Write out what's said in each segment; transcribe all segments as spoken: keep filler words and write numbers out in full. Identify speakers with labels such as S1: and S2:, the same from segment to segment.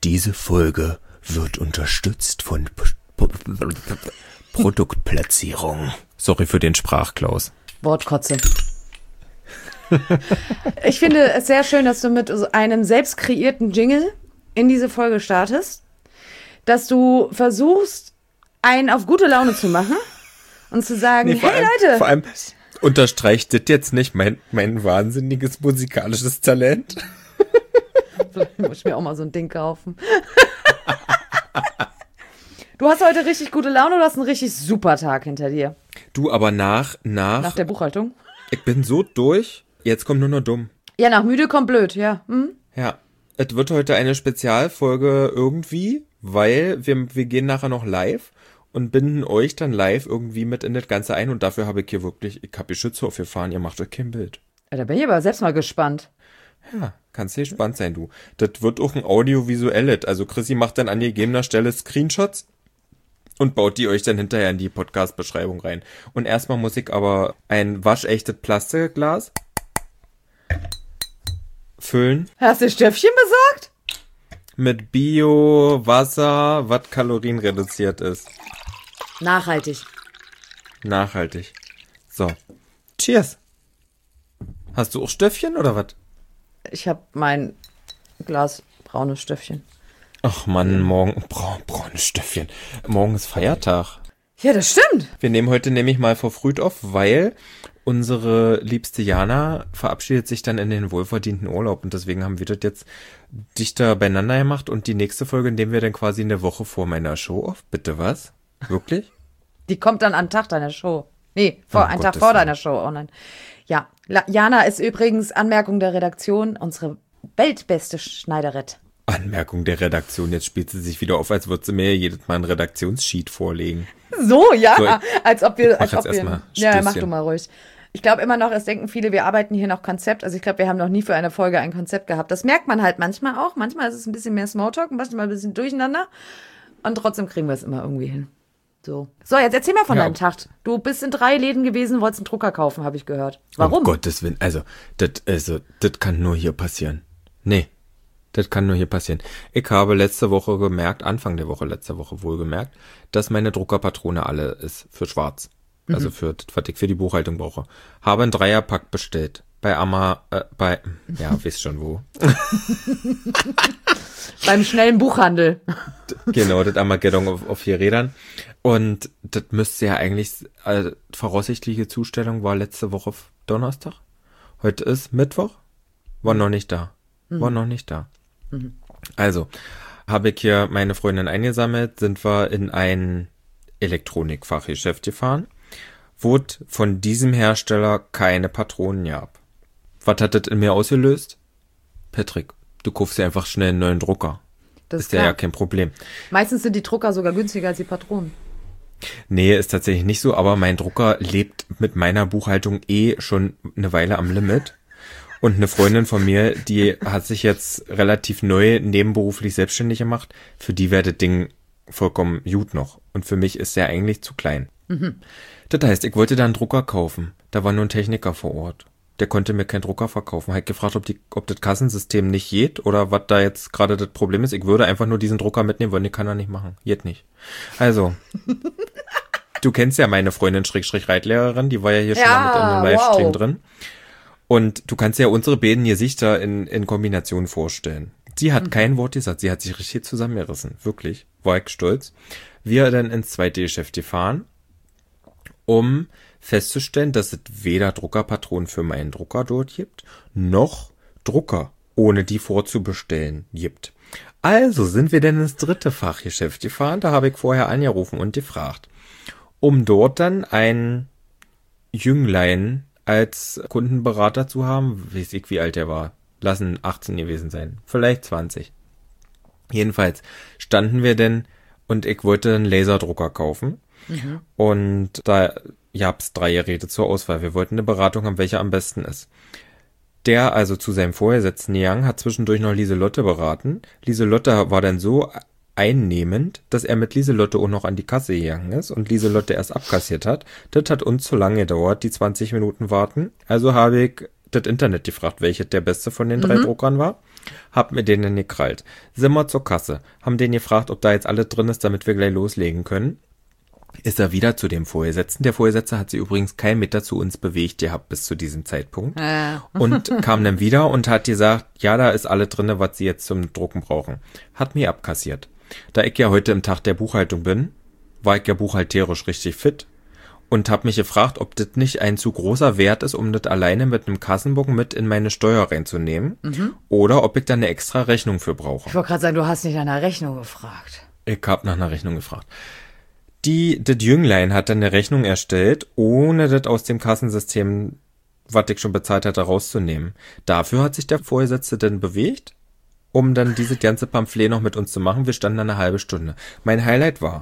S1: Diese Folge wird unterstützt von P- P- Produktplatzierung. Sorry für den Sprachklaus.
S2: Wortkotze. Ich finde es sehr schön, dass du mit einem selbst kreierten Jingle in diese Folge startest, dass du versuchst, einen auf gute Laune zu machen und zu sagen,
S1: Nee, vor
S2: hey
S1: allem,
S2: Leute.
S1: Vor allem unterstreicht das jetzt nicht mein, mein wahnsinniges musikalisches Talent.
S2: Vielleicht muss ich mir auch mal so ein Ding kaufen. Du hast heute richtig gute Laune, du hast einen richtig super Tag hinter dir.
S1: Du, aber nach, nach...
S2: Nach der Buchhaltung?
S1: Ich bin so durch, jetzt kommt nur noch dumm.
S2: Ja, nach müde kommt blöd, ja. Hm?
S1: Ja, es wird heute eine Spezialfolge irgendwie, weil wir, wir gehen nachher noch live und binden euch dann live irgendwie mit in das Ganze ein und dafür habe ich hier wirklich, ich habe die Schütze aufgefahren, ihr macht euch kein Bild.
S2: Ja, da bin ich aber selbst mal gespannt.
S1: Ja, kannst du gespannt sein, du. Das wird auch ein audiovisuelles, also Chrissy macht dann an gegebener Stelle Screenshots und baut die euch dann hinterher in die Podcast-Beschreibung rein. Und erstmal muss ich aber ein waschechtes Plastikglas füllen.
S2: Hast du Stöpfchen besorgt?
S1: Mit Bio-Wasser, was kalorienreduziert ist.
S2: Nachhaltig.
S1: Nachhaltig. So. Cheers. Hast du auch Stöpfchen oder was?
S2: Ich habe mein Glas braunes Stöpfchen.
S1: Ach Mann, morgen, braun, braunes Stöpfchen. Morgen ist Feiertag.
S2: Ja, das stimmt.
S1: Wir nehmen heute nämlich mal verfrüht auf, weil unsere liebste Jana verabschiedet sich dann in den wohlverdienten Urlaub und deswegen haben wir das jetzt dichter beieinander gemacht und die nächste Folge nehmen wir dann quasi eine Woche vor meiner Show auf. Bitte was? Wirklich?
S2: Die kommt dann am Tag deiner Show. Nee, vor,
S1: Oh,
S2: einen
S1: Gottes
S2: Tag vor
S1: Willen.
S2: deiner Show online. Ja, La- Jana ist übrigens, Anmerkung der Redaktion, unsere weltbeste Schneiderett.
S1: Anmerkung der Redaktion, jetzt spielt sie sich wieder auf, als würde sie mir jedes Mal ein Redaktionssheet vorlegen.
S2: So, ja,
S1: So, ich-
S2: als ob wir,
S1: ich mach
S2: als
S1: jetzt
S2: ob wir,
S1: erstmal
S2: ja, mach
S1: Stößchen.
S2: du mal ruhig. Ich glaube immer noch, es denken viele, wir arbeiten hier noch Konzept. Also ich glaube, wir haben noch nie für eine Folge ein Konzept gehabt. Das merkt man halt manchmal auch. Manchmal ist es ein bisschen mehr Smalltalk, manchmal ein bisschen durcheinander. Und trotzdem kriegen wir es immer irgendwie hin. So, so jetzt erzähl mal von
S1: Ja.
S2: deinem Tag. Du bist in drei Läden gewesen, wolltest einen Drucker kaufen, habe ich gehört. Warum?
S1: Um Gottes Willen, also, das also, das kann nur hier passieren. Nee, das kann nur hier passieren. Ich habe letzte Woche gemerkt, Anfang der Woche, letzte Woche wohl gemerkt, dass meine Druckerpatrone alle ist für schwarz. Also für das, was ich für die Buchhaltung brauche. Habe einen Dreierpack bestellt. Bei Amma, äh, bei, ja, wisst schon wo.
S2: Beim schnellen Buchhandel.
S1: Genau, das Armageddon auf, auf vier Rädern. Und das müsste ja eigentlich, also voraussichtliche Zustellung war letzte Woche Donnerstag. Heute ist Mittwoch. War noch nicht da. War noch nicht da. Also, habe ich hier meine Freundin eingesammelt, sind wir in ein Elektronikfachgeschäft gefahren, wo von diesem Hersteller keine Patronen gab. Was hat das in mir ausgelöst? Patrick, du kaufst dir einfach schnell einen neuen Drucker.
S2: Das
S1: Ist ja ja kein Problem.
S2: Meistens sind die Drucker sogar günstiger als die Patronen.
S1: Nee, ist tatsächlich nicht so, aber mein Drucker lebt mit meiner Buchhaltung eh schon eine Weile am Limit. Und eine Freundin von mir, die hat sich jetzt relativ neu nebenberuflich selbstständig gemacht. Für die wäre das Ding vollkommen gut noch. Und für mich ist der eigentlich zu klein. Mhm. Das heißt, ich wollte da einen Drucker kaufen. Da war nur ein Techniker vor Ort. Der konnte mir keinen Drucker verkaufen. Hat gefragt, ob, die, ob das Kassensystem nicht geht oder was da jetzt gerade das Problem ist. Ich würde einfach nur diesen Drucker mitnehmen wollen. Den kann er nicht machen. Geht nicht. Also, du kennst ja meine Freundin Schrägstrich Reitlehrerin. Die war ja hier schon
S2: Ja,
S1: mal mit in einem Livestream
S2: wow.
S1: drin. Und du kannst ja unsere beiden Gesichter in, in Kombination vorstellen. Sie hat mhm. kein Wort gesagt. Sie hat sich richtig zusammengerissen. Wirklich. War ich stolz. Wir dann ins zweite Geschäft gefahren, um festzustellen, dass es weder Druckerpatronen für meinen Drucker dort gibt, noch Drucker, ohne die vorzubestellen, gibt. Also sind wir dann ins dritte Fachgeschäft gefahren, da habe ich vorher angerufen und gefragt, um dort dann ein Jünglein als Kundenberater zu haben, weiß ich, wie alt er war, lassen achtzehn gewesen sein, vielleicht zwanzig. Jedenfalls standen wir denn und ich wollte einen Laserdrucker kaufen. Mhm. Und da gab's drei Geräte zur Auswahl. Wir wollten eine Beratung haben, welcher am besten ist. Der also zu seinem Vorgesetzten gegangen, hat zwischendurch noch Lieselotte beraten. Lieselotte war dann so einnehmend, dass er mit Lieselotte auch noch an die Kasse gegangen ist und Lieselotte erst abkassiert hat. Das hat uns zu lange gedauert, die zwanzig Minuten warten. Also habe ich das Internet gefragt, welches der beste von den drei mhm. Druckern war. Hab mir den dann gekrallt. Sind wir zur Kasse. Haben den gefragt, ob da jetzt alles drin ist, damit wir gleich loslegen können. Ist er wieder zu dem Vorgesetzten. Der Vorgesetzte hat sich übrigens keinen Meter zu uns bewegt gehabt bis zu diesem Zeitpunkt.
S2: Ja.
S1: Und kam dann wieder und hat gesagt, ja, da ist alles drin, was sie jetzt zum Drucken brauchen. Hat mir abkassiert. Da ich ja heute im Tag der Buchhaltung bin, war ich ja buchhalterisch richtig fit und habe mich gefragt, ob das nicht ein zu großer Wert ist, um das alleine mit einem Kassenbogen mit in meine Steuer reinzunehmen mhm. oder ob ich da eine extra Rechnung für brauche.
S2: Ich wollte gerade sagen, du hast nicht nach einer Rechnung gefragt.
S1: Ich habe nach einer Rechnung gefragt. Die, das Jünglein hat dann eine Rechnung erstellt, ohne das aus dem Kassensystem, was ich schon bezahlt hatte, rauszunehmen. Dafür hat sich der Vorgesetzte dann bewegt, um dann dieses ganze Pamphlet noch mit uns zu machen. Wir standen dann eine halbe Stunde. Mein Highlight war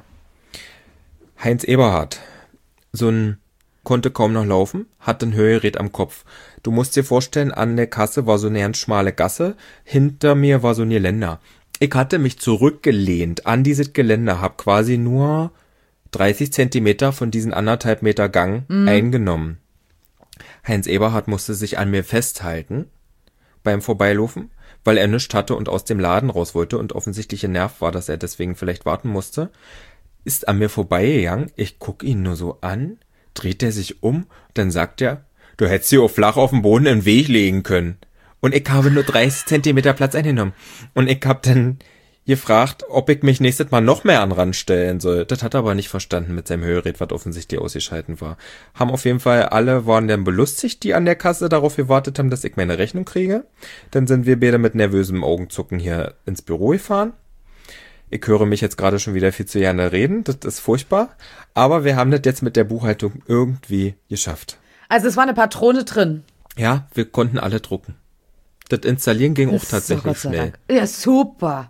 S1: Heinz Eberhardt. So ein, konnte kaum noch laufen, hatte ein Hörgerät am Kopf. Du musst dir vorstellen, an der Kasse war so eine ganz schmale Gasse, hinter mir war so ein Geländer. Ich hatte mich zurückgelehnt an dieses Geländer, hab quasi nur dreißig Zentimeter von diesen anderthalb Meter Gang mhm. eingenommen. Heinz Eberhardt musste sich an mir festhalten beim Vorbeilaufen, weil er nichts hatte und aus dem Laden raus wollte und offensichtlich genervt war, dass er deswegen vielleicht warten musste. Ist an mir vorbeigegangen, ich guck ihn nur so an, dreht er sich um, dann sagt er, du hättest sie auch flach auf den Boden im Weg legen können. Und ich habe nur dreißig Zentimeter Platz eingenommen. Und ich hab dann gefragt, ob ich mich nächstes Mal noch mehr an Rand stellen soll. Das hat er aber nicht verstanden mit seinem Hörgerät, was offensichtlich ausgeschalten war. Haben auf jeden Fall alle, waren dann belustigt, die an der Kasse darauf gewartet haben, dass ich meine Rechnung kriege. Dann sind wir beide mit nervösem Augenzucken hier ins Büro gefahren. Ich höre mich jetzt gerade schon wieder viel zu gerne reden, das ist furchtbar. Aber wir haben das jetzt mit der Buchhaltung irgendwie geschafft.
S2: Also es war eine Patrone drin.
S1: Ja, wir konnten alle drucken. Das Installieren ging das auch tatsächlich so schnell.
S2: Ja, super.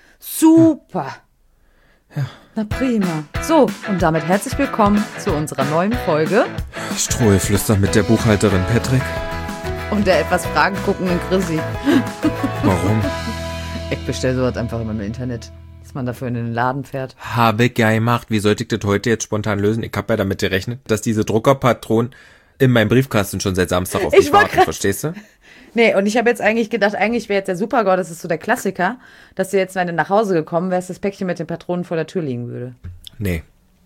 S2: Super.
S1: Ja.
S2: Na prima. So, und damit herzlich willkommen zu unserer neuen Folge.
S1: Strohgeflüster mit der Buchhalterin Patrick.
S2: Und der etwas fragenguckenden Chrissy.
S1: Warum?
S2: Ich bestelle sowas einfach immer im Internet, dass man dafür in den Laden fährt.
S1: Habe ich ja gemacht. Wie sollte ich das heute jetzt spontan lösen? Ich habe ja damit gerechnet, dass diese Druckerpatronen in meinem Briefkasten schon seit Samstag auf mich warten, verstehst du?
S2: Nee, und ich habe jetzt eigentlich gedacht, eigentlich wäre jetzt der Supergau, das ist so der Klassiker, dass du jetzt, wenn du nach Hause gekommen wärst, das Päckchen mit den Patronen vor der Tür liegen würde.
S1: Nee.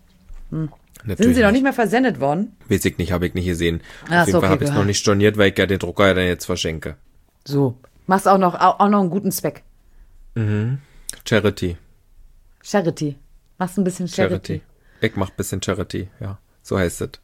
S2: Hm. Sind sie noch nicht mehr versendet worden?
S1: Weiß ich nicht, habe ich nicht gesehen.
S2: Ach,
S1: auf jeden
S2: so,
S1: Fall
S2: okay,
S1: habe ich es noch nicht storniert, weil ich ja den Drucker ja dann jetzt verschenke.
S2: So. Machst auch noch, auch, auch noch einen guten Zweck.
S1: Mhm. Charity.
S2: Charity. Machst ein bisschen Charity.
S1: Charity. Ich mach ein bisschen Charity, ja. So heißt es.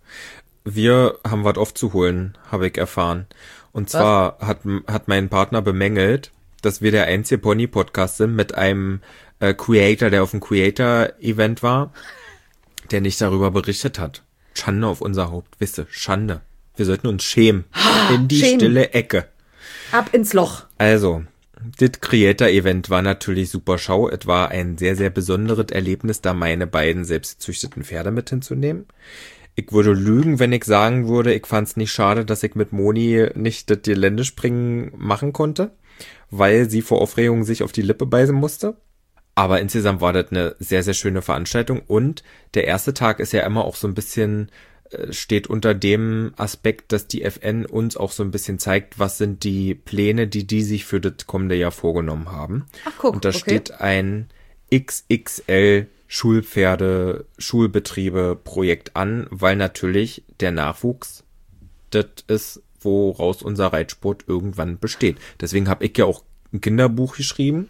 S1: Wir haben was aufzuholen, habe ich erfahren. Und zwar hat, hat mein Partner bemängelt, dass wir der einzige Pony-Podcast sind mit einem äh, Creator, der auf einem Creator-Event war, der nicht darüber berichtet hat. Schande auf unser Haupt, wisst ihr, Schande. Wir sollten uns schämen. In die
S2: Schämen.
S1: stille Ecke.
S2: Ab ins Loch.
S1: Also, das Creator-Event war natürlich super Schau. Es war ein sehr, sehr besonderes Erlebnis, da meine beiden selbstgezüchteten Pferde mit hinzunehmen. Ich würde lügen, wenn ich sagen würde, ich fand es nicht schade, dass ich mit Moni nicht das Geländespringen machen konnte, weil sie vor Aufregung sich auf die Lippe beißen musste. Aber insgesamt war das eine sehr, sehr schöne Veranstaltung und der erste Tag ist ja immer auch so ein bisschen, äh, steht unter dem Aspekt, dass die F N uns auch so ein bisschen zeigt, was sind die Pläne, die die sich für das kommende Jahr vorgenommen haben.
S2: Ach, guck,
S1: und da
S2: okay.
S1: steht ein X X L Schulpferde, Schulbetriebe Projekt an, weil natürlich der Nachwuchs, das ist, woraus unser Reitsport irgendwann besteht. Deswegen habe ich ja auch ein Kinderbuch geschrieben.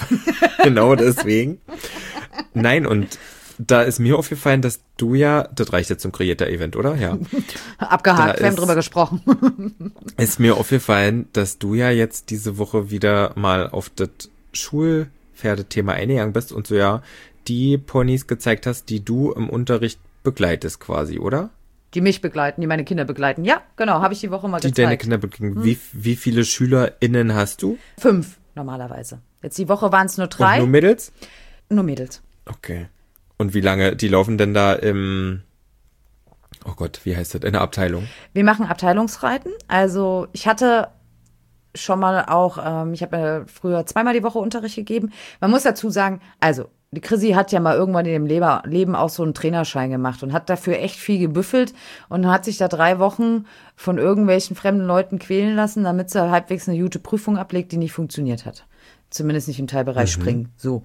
S1: Genau deswegen. Nein, und da ist mir aufgefallen, dass du ja, das reicht jetzt zum Creator-Event, oder? Ja.
S2: Abgehakt, wir haben drüber gesprochen.
S1: Ist mir aufgefallen, dass du ja jetzt diese Woche wieder mal auf das Schulpferdethema eingegangen bist und so ja die Ponys gezeigt hast, die du im Unterricht begleitest quasi, oder?
S2: Die mich begleiten, die meine Kinder begleiten. Ja, genau, habe ich die Woche mal
S1: die
S2: gezeigt.
S1: Die deine Kinder begleiten. Hm. Wie, wie viele SchülerInnen hast du?
S2: Fünf, normalerweise. Jetzt die Woche waren es nur drei.
S1: Und nur Mädels?
S2: Nur Mädels.
S1: Okay. Und wie lange, die laufen denn da im, oh Gott, wie heißt das, in der Abteilung?
S2: Wir machen Abteilungsreiten. Also ich hatte schon mal auch, ähm, ich habe äh, früher zweimal die Woche Unterricht gegeben. Man muss dazu sagen, also die Chrissy hat ja mal irgendwann in dem Leber- Leben auch so einen Trainerschein gemacht und hat dafür echt viel gebüffelt und hat sich da drei Wochen von irgendwelchen fremden Leuten quälen lassen, damit sie halbwegs eine gute Prüfung ablegt, die nicht funktioniert hat. Zumindest nicht im Teilbereich
S1: Mhm.
S2: Springen. So.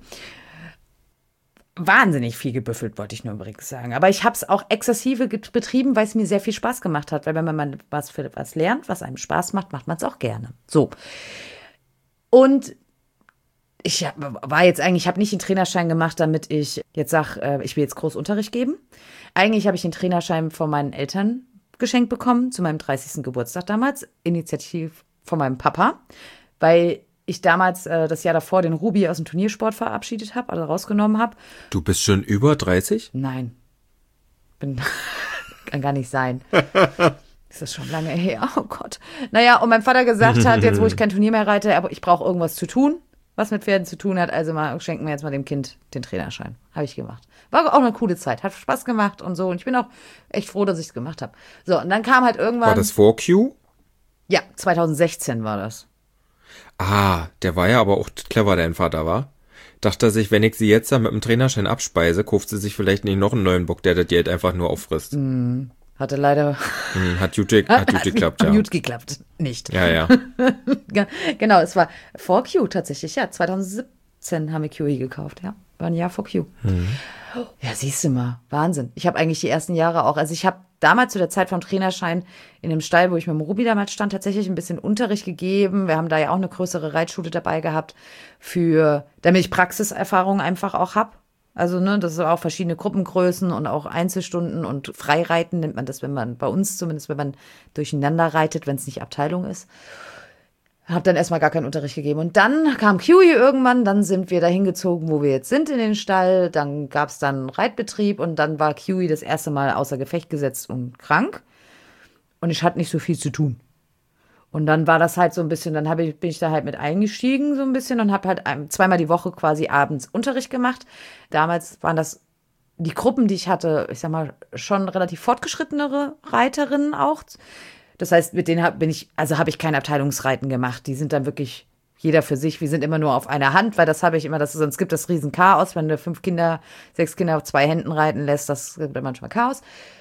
S2: Wahnsinnig viel gebüffelt, wollte ich nur übrigens sagen. Aber ich habe es auch exzessive get- betrieben, weil es mir sehr viel Spaß gemacht hat. Weil wenn man mal was für was lernt, was einem Spaß macht, macht man es auch gerne. So. Und ich hab- war jetzt eigentlich, ich habe nicht den Trainerschein gemacht, damit ich jetzt sage, äh, ich will jetzt groß Unterricht geben. Eigentlich habe ich den Trainerschein von meinen Eltern geschenkt bekommen, zu meinem dreißigsten Geburtstag damals, initiativ von meinem Papa, weil ich damals äh, das Jahr davor den Ruby aus dem Turniersport verabschiedet habe, also rausgenommen habe.
S1: Du bist schon über dreißig?
S2: Nein, bin, kann gar nicht sein. Ist das schon lange her? Oh Gott. Naja, und mein Vater gesagt hat, jetzt wo ich kein Turnier mehr reite, aber ich brauche irgendwas zu tun, was mit Pferden zu tun hat, also mal schenken wir jetzt mal dem Kind den Trainerschein. Habe ich gemacht. War auch eine coole Zeit, hat Spaß gemacht und so. Und ich bin auch echt froh, dass ich es gemacht habe. So, und dann kam halt irgendwann.
S1: War das vor Q?
S2: Ja, zwanzig sechzehn war das.
S1: Ah, der war ja aber auch clever, dein Vater, war. Dachte er sich, wenn ich sie jetzt da mit dem Trainerschein abspeise, kauft sie sich vielleicht nicht noch einen neuen Bock, der das Geld einfach nur auffrisst.
S2: Mm, hatte leider.
S1: Hm, hat gut, ge- hat gut geklappt, ja.
S2: Gut geklappt, nicht.
S1: Ja, ja.
S2: Genau, es war vor Q tatsächlich, ja. zwanzig siebzehn haben wir Q I gekauft, ja. War ein Jahr vor Q.
S1: Mhm.
S2: Ja, siehst du mal, Wahnsinn. Ich habe eigentlich die ersten Jahre auch, also ich habe damals zu der Zeit vom Trainerschein in dem Stall, wo ich mit dem Ruby damals stand, tatsächlich ein bisschen Unterricht gegeben. Wir haben da ja auch eine größere Reitschule dabei gehabt, für, damit ich Praxiserfahrung einfach auch habe. Also, ne, das sind auch verschiedene Gruppengrößen und auch Einzelstunden und Freireiten nennt man das, wenn man, bei uns zumindest, wenn man durcheinander reitet, wenn es nicht Abteilung ist. Hab dann erstmal gar keinen Unterricht gegeben. Und dann kam Q I irgendwann, dann sind wir dahin gezogen, wo wir jetzt sind in den Stall. Dann gab es dann Reitbetrieb und dann war Q I das erste Mal außer Gefecht gesetzt und krank. Und ich hatte nicht so viel zu tun. Und dann war das halt so ein bisschen, dann hab ich, bin ich da halt mit eingestiegen so ein bisschen und habe halt ein, zweimal die Woche quasi abends Unterricht gemacht. Damals waren das die Gruppen, die ich hatte, ich sag mal, schon relativ fortgeschrittenere Reiterinnen auch. Das heißt, mit denen hab, bin ich, also habe ich kein Abteilungsreiten gemacht. Die sind dann wirklich jeder für sich. Wir sind immer nur auf einer Hand, weil das habe ich immer, das, sonst gibt es riesen Chaos, wenn du fünf Kinder, sechs Kinder auf zwei Händen reiten lässt, das gibt dann manchmal Chaos.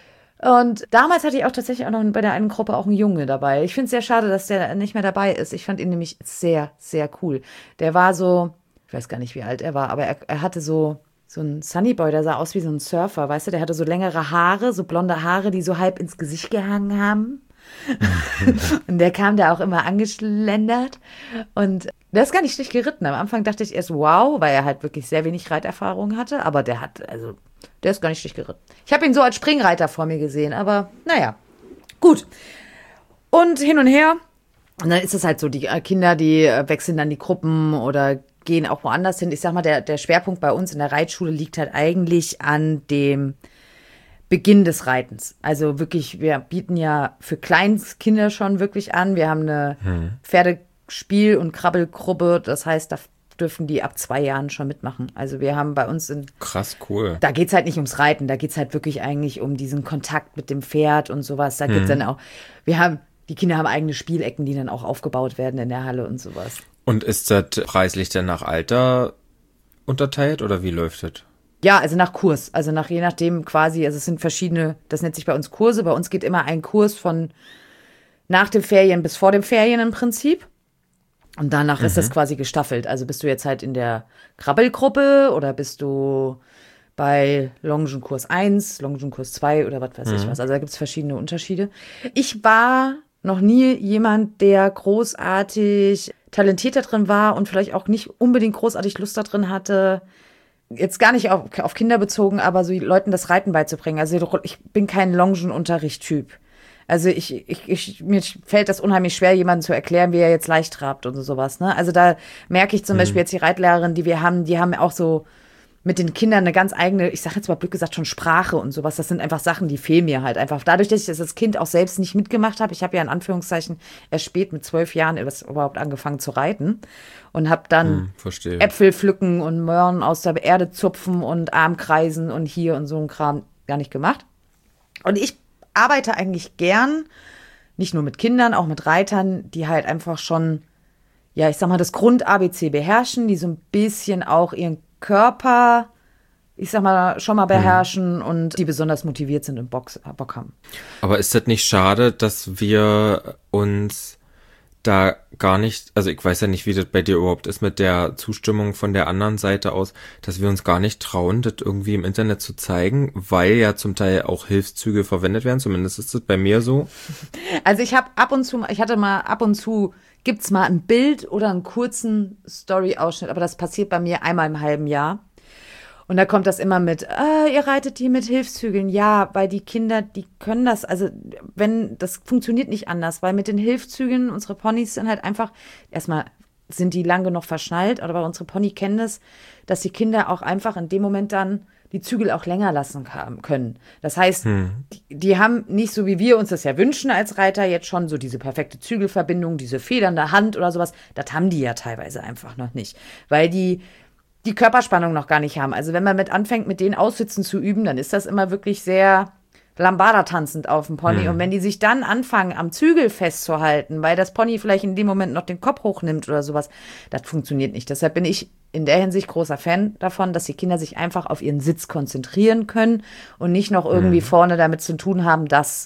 S2: Und damals hatte ich auch tatsächlich auch noch bei der einen Gruppe auch einen Junge dabei. Ich finde es sehr schade, dass der nicht mehr dabei ist. Ich fand ihn nämlich sehr, sehr cool. Der war so, ich weiß gar nicht, wie alt er war, aber er, er hatte so, so einen Sunnyboy, der sah aus wie so ein Surfer, weißt du? Der hatte so längere Haare, so blonde Haare, die so halb ins Gesicht gehangen haben. Und der kam da auch immer angeschlendert. Und der ist gar nicht schlecht geritten. Am Anfang dachte ich erst, wow, weil er halt wirklich sehr wenig Reiterfahrung hatte. Aber der hat, also, der ist gar nicht schlecht geritten. Ich habe ihn so als Springreiter vor mir gesehen. Aber naja, gut. Und hin und her. Und dann ist es halt so, die Kinder, die wechseln dann die Gruppen oder gehen auch woanders hin. Ich sag mal, der, der Schwerpunkt bei uns in der Reitschule liegt halt eigentlich an dem Beginn des Reitens. Also wirklich, wir bieten ja für Kleinkinder schon wirklich an. Wir haben eine hm. Pferdespiel- und Krabbelgruppe. Das heißt, da dürfen die ab zwei Jahren schon mitmachen. Also wir haben bei uns in...
S1: Krass, cool.
S2: Da geht's halt nicht ums Reiten. Da geht's halt wirklich eigentlich um diesen Kontakt mit dem Pferd und sowas. Da hm. gibt's dann auch... Wir haben... Die Kinder haben eigene Spielecken, die dann auch aufgebaut werden in der Halle und sowas.
S1: Und ist das preislich denn nach Alter unterteilt oder wie läuft das?
S2: Ja, also nach Kurs, also nach je nachdem quasi, also es sind verschiedene, das nennt sich bei uns Kurse, bei uns geht immer ein Kurs von nach den Ferien bis vor den Ferien im Prinzip und danach mhm. ist das quasi gestaffelt, also bist du jetzt halt in der Krabbelgruppe oder bist du bei Longenkurs eins, Longenkurs zwei oder was weiß mhm. ich was, also da gibt es verschiedene Unterschiede. Ich war noch nie jemand, der großartig talentiert da drin war und vielleicht auch nicht unbedingt großartig Lust da drin hatte, jetzt gar nicht auf, auf Kinder bezogen, aber so Leuten das Reiten beizubringen. Also ich bin kein Longenunterricht-Typ. Also ich, ich, ich, mir fällt das unheimlich schwer, jemandem zu erklären, wie er jetzt leicht trabt und sowas. Ne? Also da merke ich zum mhm. Beispiel jetzt die Reitlehrerin, die wir haben, die haben auch so mit den Kindern eine ganz eigene, ich sage jetzt mal blöd gesagt, schon Sprache und sowas. Das sind einfach Sachen, die fehlen mir halt einfach. Dadurch, dass ich das als Kind auch selbst nicht mitgemacht habe, ich habe ja in Anführungszeichen erst spät mit zwölf Jahren überhaupt angefangen zu reiten und habe dann
S1: hm,
S2: Äpfel pflücken und Möhren aus der Erde zupfen und Armkreisen und hier und so ein Kram gar nicht gemacht. Und ich arbeite eigentlich gern, nicht nur mit Kindern, auch mit Reitern, die halt einfach schon, ja, ich sag mal, das Grund-A B C beherrschen, die so ein bisschen auch ihren Körper ich sag mal, schon mal beherrschen mhm. und die besonders motiviert sind und Bock, Bock haben.
S1: Aber ist das nicht schade, dass wir uns da gar nicht, also ich weiß ja nicht, wie das bei dir überhaupt ist mit der Zustimmung von der anderen Seite aus, dass wir uns gar nicht trauen, das irgendwie im Internet zu zeigen, weil ja zum Teil auch Hilfszüge verwendet werden, zumindest ist das bei mir so.
S2: Also ich habe ab und zu, ich hatte mal ab und zu, gibt's mal ein Bild oder einen kurzen Story-Ausschnitt, aber das passiert bei mir einmal im halben Jahr. Und da kommt das immer mit, ah, ihr reitet die mit Hilfszügeln. Ja, weil die Kinder, die können das, also wenn, das funktioniert nicht anders, weil mit den Hilfszügeln, unsere Ponys sind halt einfach, erstmal sind die lang genug verschnallt, aber unsere Pony kennen das, dass die Kinder auch einfach in dem Moment dann die Zügel auch länger lassen können. Das heißt, hm. die, die haben nicht so, wie wir uns das ja wünschen als Reiter, jetzt schon so diese perfekte Zügelverbindung, diese federnde Hand oder sowas. Das haben die ja teilweise einfach noch nicht, weil die die Körperspannung noch gar nicht haben. Also wenn man mit anfängt, mit denen Aussitzen zu üben, dann ist das immer wirklich sehr Lambada-tanzend auf dem Pony. Mhm. Und wenn die sich dann anfangen, am Zügel festzuhalten, weil das Pony vielleicht in dem Moment noch den Kopf hochnimmt oder sowas, das funktioniert nicht. Deshalb bin ich in der Hinsicht großer Fan davon, dass die Kinder sich einfach auf ihren Sitz konzentrieren können und nicht noch irgendwie mhm. vorne damit zu tun haben, dass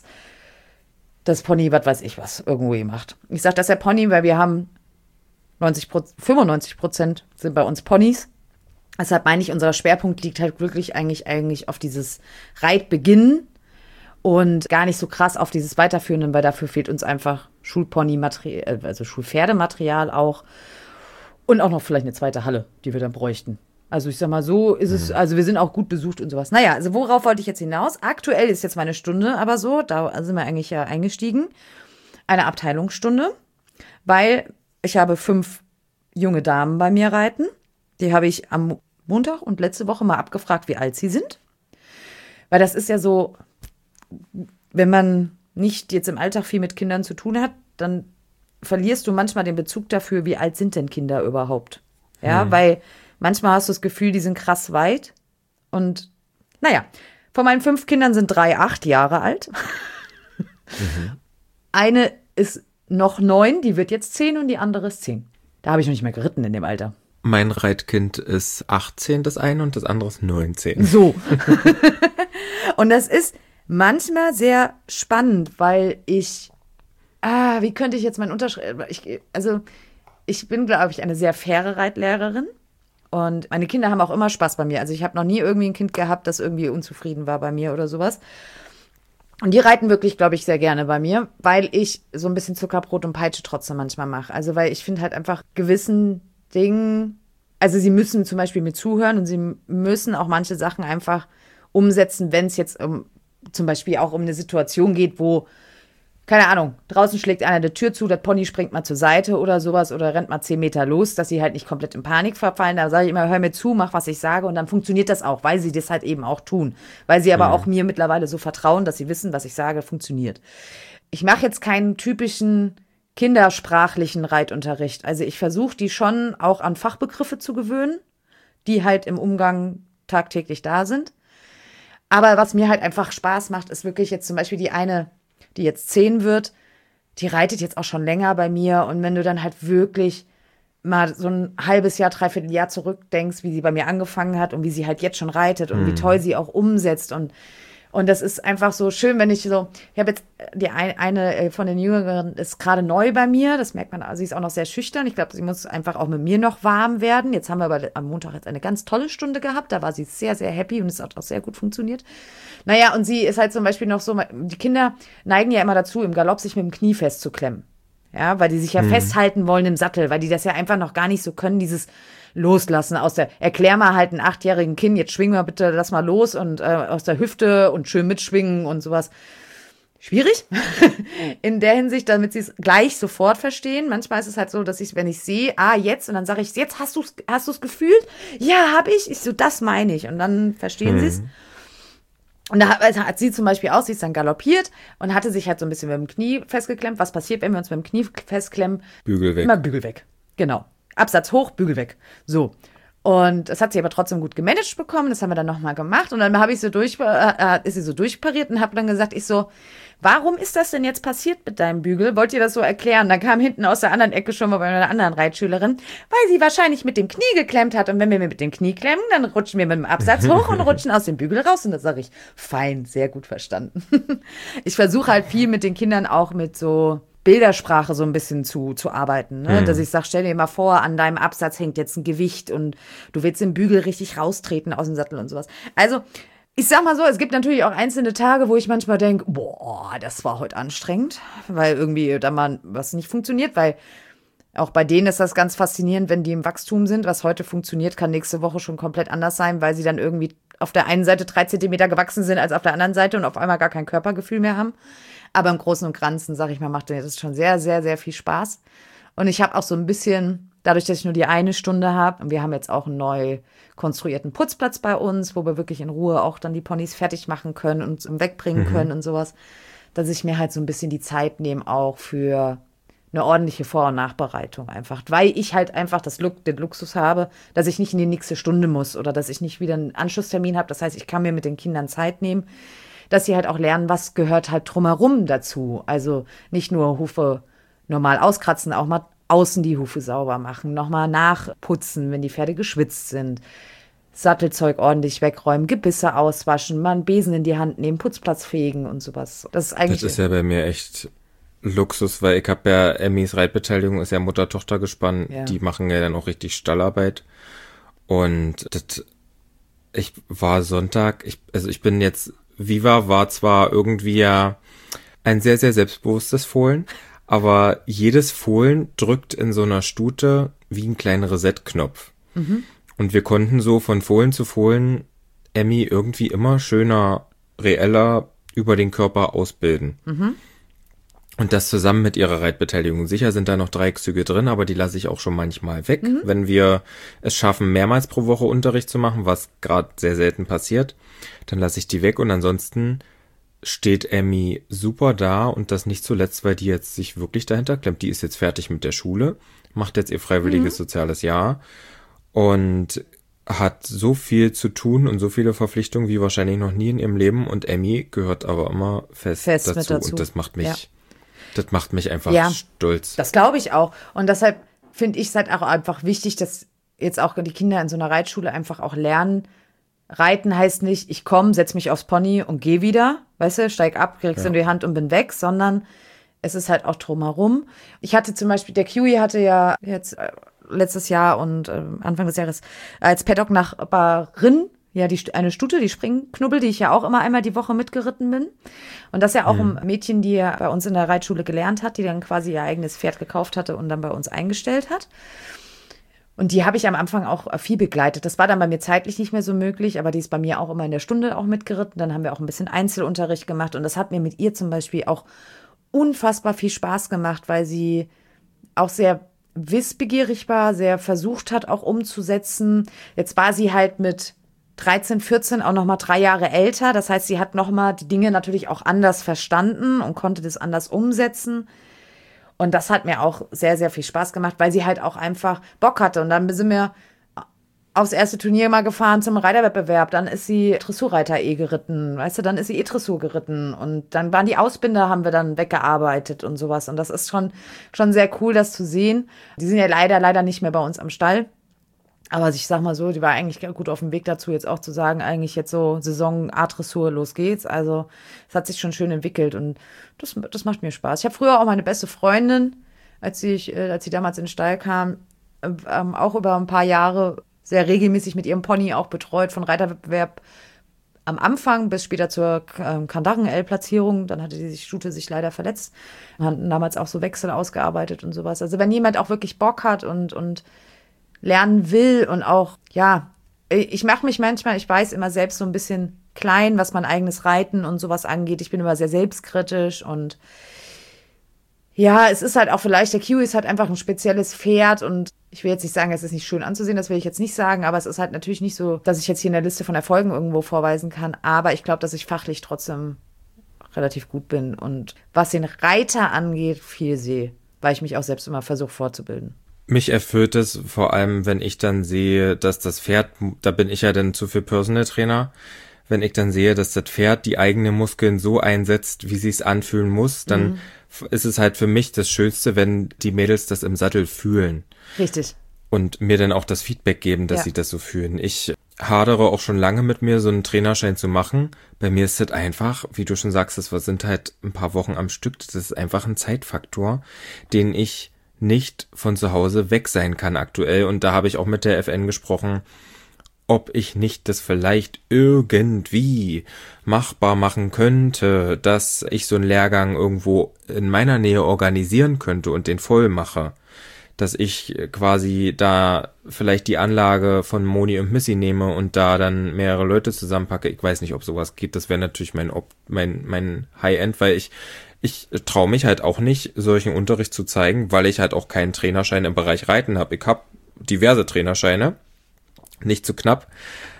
S2: das Pony, was weiß ich was, irgendwie macht. Ich sage das ja Pony, weil wir haben neunzig Prozent, fünfundneunzig Prozent sind bei uns Ponys. Deshalb meine ich, unser Schwerpunkt liegt halt wirklich eigentlich, eigentlich auf dieses Reitbeginn und gar nicht so krass auf dieses Weiterführenden, weil dafür fehlt uns einfach Schulpony-Material, also Schulpferdematerial auch und auch noch vielleicht eine zweite Halle, die wir dann bräuchten. Also ich sag mal, so ist es, also wir sind auch gut besucht und sowas. Naja, also worauf wollte ich jetzt hinaus? Aktuell ist jetzt meine Stunde aber so, da sind wir eigentlich ja eingestiegen, eine Abteilungsstunde, weil ich habe fünf junge Damen bei mir reiten. Die habe ich am Montag und letzte Woche mal abgefragt, wie alt sie sind. Weil das ist ja so, wenn man nicht jetzt im Alltag viel mit Kindern zu tun hat, dann verlierst du manchmal den Bezug dafür, wie alt sind denn Kinder überhaupt. Ja, hm. weil manchmal hast du das Gefühl, die sind krass weit. Und naja, von meinen fünf Kindern sind drei acht Jahre alt. Mhm. Eine ist noch neun, die wird jetzt zehn und die andere ist zehn. Da habe ich noch nicht mehr geritten in dem Alter.
S1: Mein Reitkind ist achtzehn, das eine, und das andere ist neunzehn.
S2: So. Und das ist manchmal sehr spannend, weil ich, ah, wie könnte ich jetzt meinen Unterschrift, ich, also ich bin, glaube ich, eine sehr faire Reitlehrerin und meine Kinder haben auch immer Spaß bei mir. Also ich habe noch nie irgendwie ein Kind gehabt, das irgendwie unzufrieden war bei mir oder sowas. Und die reiten wirklich, glaube ich, sehr gerne bei mir, weil ich so ein bisschen Zuckerbrot und Peitsche trotzdem manchmal mache. Also weil ich finde halt einfach gewissen Dingen, also sie müssen zum Beispiel mir zuhören und sie müssen auch manche Sachen einfach umsetzen, wenn es jetzt um, zum Beispiel auch um eine Situation geht, wo, keine Ahnung, draußen schlägt einer die Tür zu, das Pony springt mal zur Seite oder sowas oder rennt mal zehn Meter los, dass sie halt nicht komplett in Panik verfallen. Da sage ich immer, hör mir zu, mach, was ich sage und dann funktioniert das auch, weil sie das halt eben auch tun. Weil sie aber mhm. auch mir mittlerweile so vertrauen, dass sie wissen, was ich sage, funktioniert. Ich mache jetzt keinen typischen kindersprachlichen Reitunterricht. Also ich versuche, die schon auch an Fachbegriffe zu gewöhnen, die halt im Umgang tagtäglich da sind. Aber was mir halt einfach Spaß macht, ist wirklich jetzt zum Beispiel die eine, die jetzt zehn wird, die reitet jetzt auch schon länger bei mir. Und wenn du dann halt wirklich mal so ein halbes Jahr, dreiviertel Jahr zurückdenkst, wie sie bei mir angefangen hat und wie sie halt jetzt schon reitet und mhm. wie toll sie auch umsetzt und Und das ist einfach so schön, wenn ich so, ich habe jetzt, die ein, eine von den Jüngeren ist gerade neu bei mir, das merkt man, also sie ist auch noch sehr schüchtern. Ich glaube, sie muss einfach auch mit mir noch warm werden. Jetzt haben wir aber am Montag jetzt eine ganz tolle Stunde gehabt, da war sie sehr, sehr happy und es hat auch sehr gut funktioniert. Naja, und sie ist halt zum Beispiel noch so, die Kinder neigen ja immer dazu, im Galopp sich mit dem Knie festzuklemmen. Ja, weil die sich ja mhm. festhalten wollen im Sattel, weil die das ja einfach noch gar nicht so können, dieses Loslassen aus der, erklär mal halt einem achtjährigen Kind, jetzt schwing mal bitte, lass mal los und äh, aus der Hüfte und schön mitschwingen und sowas. Schwierig. In der Hinsicht, damit sie es gleich sofort verstehen. Manchmal ist es halt so, dass ich, wenn ich sehe, ah, jetzt, und dann sage ich, jetzt hast du es hast du's gefühlt? Ja, habe ich. Ich so, das meine ich. Und dann verstehen mhm. sie es. Und da hat, also hat sie zum Beispiel auch, sie ist dann galoppiert und hatte sich halt so ein bisschen mit dem Knie festgeklemmt. Was passiert, wenn wir uns mit dem Knie festklemmen?
S1: Bügel weg.
S2: Immer Bügel weg. Genau. Absatz hoch, Bügel weg. So. Und das hat sie aber trotzdem gut gemanagt bekommen. Das haben wir dann nochmal gemacht. Und dann habe ich so durch, äh, ist sie so durchpariert und habe dann gesagt, ich so, warum ist das denn jetzt passiert mit deinem Bügel? Wollt ihr das so erklären? Dann kam hinten aus der anderen Ecke schon mal bei einer anderen Reitschülerin, weil sie wahrscheinlich mit dem Knie geklemmt hat. Und wenn wir mit dem Knie klemmen, dann rutschen wir mit dem Absatz hoch und rutschen aus dem Bügel raus. Und das sage ich, fein, sehr gut verstanden. Ich versuche halt viel mit den Kindern auch mit so Bildersprache so ein bisschen zu, zu arbeiten. Ne? Mhm. Dass ich sage, stell dir mal vor, an deinem Absatz hängt jetzt ein Gewicht und du willst den Bügel richtig raustreten aus dem Sattel und sowas. Also, ich sag mal so, es gibt natürlich auch einzelne Tage, wo ich manchmal denke, boah, das war heute anstrengend, weil irgendwie da mal was nicht funktioniert, weil auch bei denen ist das ganz faszinierend, wenn die im Wachstum sind. Was heute funktioniert, kann nächste Woche schon komplett anders sein, weil sie dann irgendwie auf der einen Seite drei Zentimeter gewachsen sind als auf der anderen Seite und auf einmal gar kein Körpergefühl mehr haben. Aber im Großen und Ganzen, sag ich mal, macht mir das schon sehr, sehr, sehr viel Spaß. Und ich habe auch so ein bisschen, dadurch, dass ich nur die eine Stunde habe, und wir haben jetzt auch einen neu konstruierten Putzplatz bei uns, wo wir wirklich in Ruhe auch dann die Ponys fertig machen können und wegbringen mhm. können und sowas, dass ich mir halt so ein bisschen die Zeit nehme auch für eine ordentliche Vor- und Nachbereitung einfach. Weil ich halt einfach das Lux- den Luxus habe, dass ich nicht in die nächste Stunde muss oder dass ich nicht wieder einen Anschlusstermin habe. Das heißt, ich kann mir mit den Kindern Zeit nehmen, dass sie halt auch lernen, was gehört halt drumherum dazu. Also nicht nur Hufe normal auskratzen, auch mal außen die Hufe sauber machen, nochmal nachputzen, wenn die Pferde geschwitzt sind, Sattelzeug ordentlich wegräumen, Gebisse auswaschen, mal einen Besen in die Hand nehmen, Putzplatz fegen und sowas. Das ist eigentlich.
S1: Das ist ja bei mir echt Luxus, weil ich habe ja Emmys Reitbeteiligung, ist ja Mutter-Tochter-Gespann, ja. Die machen ja dann auch richtig Stallarbeit. Und das, ich war Sonntag, ich, also ich bin jetzt, Viva war zwar irgendwie ja ein sehr, sehr selbstbewusstes Fohlen, aber jedes Fohlen drückt in so einer Stute wie ein kleiner Reset-Knopf. Mhm. Und wir konnten so von Fohlen zu Fohlen Emmy irgendwie immer schöner, reeller über den Körper ausbilden. Mhm. Und das zusammen mit ihrer Reitbeteiligung. Sicher sind da noch Dreieckszüge drin, aber die lasse ich auch schon manchmal weg, mhm. wenn wir es schaffen, mehrmals pro Woche Unterricht zu machen, was gerade sehr selten passiert. Dann lasse ich die weg und ansonsten steht Emmy super da und das nicht zuletzt, weil die jetzt sich wirklich dahinter klemmt. Die ist jetzt fertig mit der Schule, macht jetzt ihr freiwilliges mhm. soziales Jahr und hat so viel zu tun und so viele Verpflichtungen wie wahrscheinlich noch nie in ihrem Leben und Emmy gehört aber immer fest, fest dazu. dazu und das macht mich ja. Das macht mich einfach ja, stolz.
S2: Das glaube ich auch. Und deshalb finde ich es halt auch einfach wichtig, dass jetzt auch die Kinder in so einer Reitschule einfach auch lernen. Reiten heißt nicht, ich komme, setz mich aufs Pony und gehe wieder, weißt du, steig ab, kriegst ja. in die Hand und bin weg, sondern es ist halt auch drumherum. Ich hatte zum Beispiel, der Kiwi hatte ja jetzt äh, letztes Jahr und äh, Anfang des Jahres als Paddock-Nachbarin ja, die, eine Stute, die Springknubbel, die ich ja auch immer einmal die Woche mitgeritten bin. Und das ist ja auch mhm. ein Mädchen, die ja bei uns in der Reitschule gelernt hat, die dann quasi ihr eigenes Pferd gekauft hatte und dann bei uns eingestellt hat. Und die habe ich am Anfang auch viel begleitet. Das war dann bei mir zeitlich nicht mehr so möglich, aber die ist bei mir auch immer in der Stunde auch mitgeritten. Dann haben wir auch ein bisschen Einzelunterricht gemacht und das hat mir mit ihr zum Beispiel auch unfassbar viel Spaß gemacht, weil sie auch sehr wissbegierig war, sehr versucht hat, auch umzusetzen. Jetzt war sie halt mit dreizehn, vierzehn auch noch mal drei Jahre älter. Das heißt, sie hat noch mal die Dinge natürlich auch anders verstanden und konnte das anders umsetzen. Und das hat mir auch sehr, sehr viel Spaß gemacht, weil sie halt auch einfach Bock hatte. Und dann sind wir aufs erste Turnier mal gefahren zum Reiterwettbewerb. Dann ist sie Dressurreiter eh geritten. Weißt du, dann ist sie eh Dressur geritten. Und dann waren die Ausbinder, haben wir dann weggearbeitet und sowas. Und das ist schon, schon sehr cool, das zu sehen. Die sind ja leider, leider nicht mehr bei uns am Stall. Aber ich sag mal so, die war eigentlich gut auf dem Weg dazu, jetzt auch zu sagen, eigentlich jetzt so Saison A-Dressur, los geht's. Also es hat sich schon schön entwickelt und das, das macht mir Spaß. Ich habe früher auch meine beste Freundin, als ich, als sie damals in den Stall kam, ähm, auch über ein paar Jahre sehr regelmäßig mit ihrem Pony auch betreut, von Reiterwettbewerb am Anfang bis später zur ähm, Kandaren-L-Platzierung. Dann hatte die Stute sich leider verletzt. Wir hatten damals auch so Wechsel ausgearbeitet und sowas. Also wenn jemand auch wirklich Bock hat und, und lernen will und auch, ja, ich mache mich manchmal, ich weiß immer selbst so ein bisschen klein, was mein eigenes Reiten und sowas angeht. Ich bin immer sehr selbstkritisch und ja, es ist halt auch vielleicht, der Kiwi ist halt einfach ein spezielles Pferd und ich will jetzt nicht sagen, es ist nicht schön anzusehen, das will ich jetzt nicht sagen, aber es ist halt natürlich nicht so, dass ich jetzt hier in der Liste von Erfolgen irgendwo vorweisen kann, aber ich glaube, dass ich fachlich trotzdem relativ gut bin und was den Reiter angeht, viel sehe, weil ich mich auch selbst immer versuche fortzubilden.
S1: Mich erfüllt es vor allem, wenn ich dann sehe, dass das Pferd, da bin ich ja dann zu viel Personal Trainer, wenn ich dann sehe, dass das Pferd die eigenen Muskeln so einsetzt, wie sie es anfühlen muss, dann mhm. ist es halt für mich das Schönste, wenn die Mädels das im Sattel fühlen.
S2: Richtig.
S1: Und mir dann auch das Feedback geben, dass ja. sie das so fühlen. Ich hadere auch schon lange mit mir, so einen Trainerschein zu machen. Bei mir ist das einfach, wie du schon sagst, das sind halt ein paar Wochen am Stück. Das ist einfach ein Zeitfaktor, den ich nicht von zu Hause weg sein kann aktuell. Und da habe ich auch mit der F N gesprochen, ob ich nicht das vielleicht irgendwie machbar machen könnte, dass ich so einen Lehrgang irgendwo in meiner Nähe organisieren könnte und den voll mache. Dass ich quasi da vielleicht die Anlage von Moni und Missy nehme und da dann mehrere Leute zusammenpacke. Ich weiß nicht, ob sowas geht. Das wäre natürlich mein mein mein High-End, weil ich ich traue mich halt auch nicht, solchen Unterricht zu zeigen, weil ich halt auch keinen Trainerschein im Bereich Reiten habe. Ich habe diverse Trainerscheine, nicht zu knapp,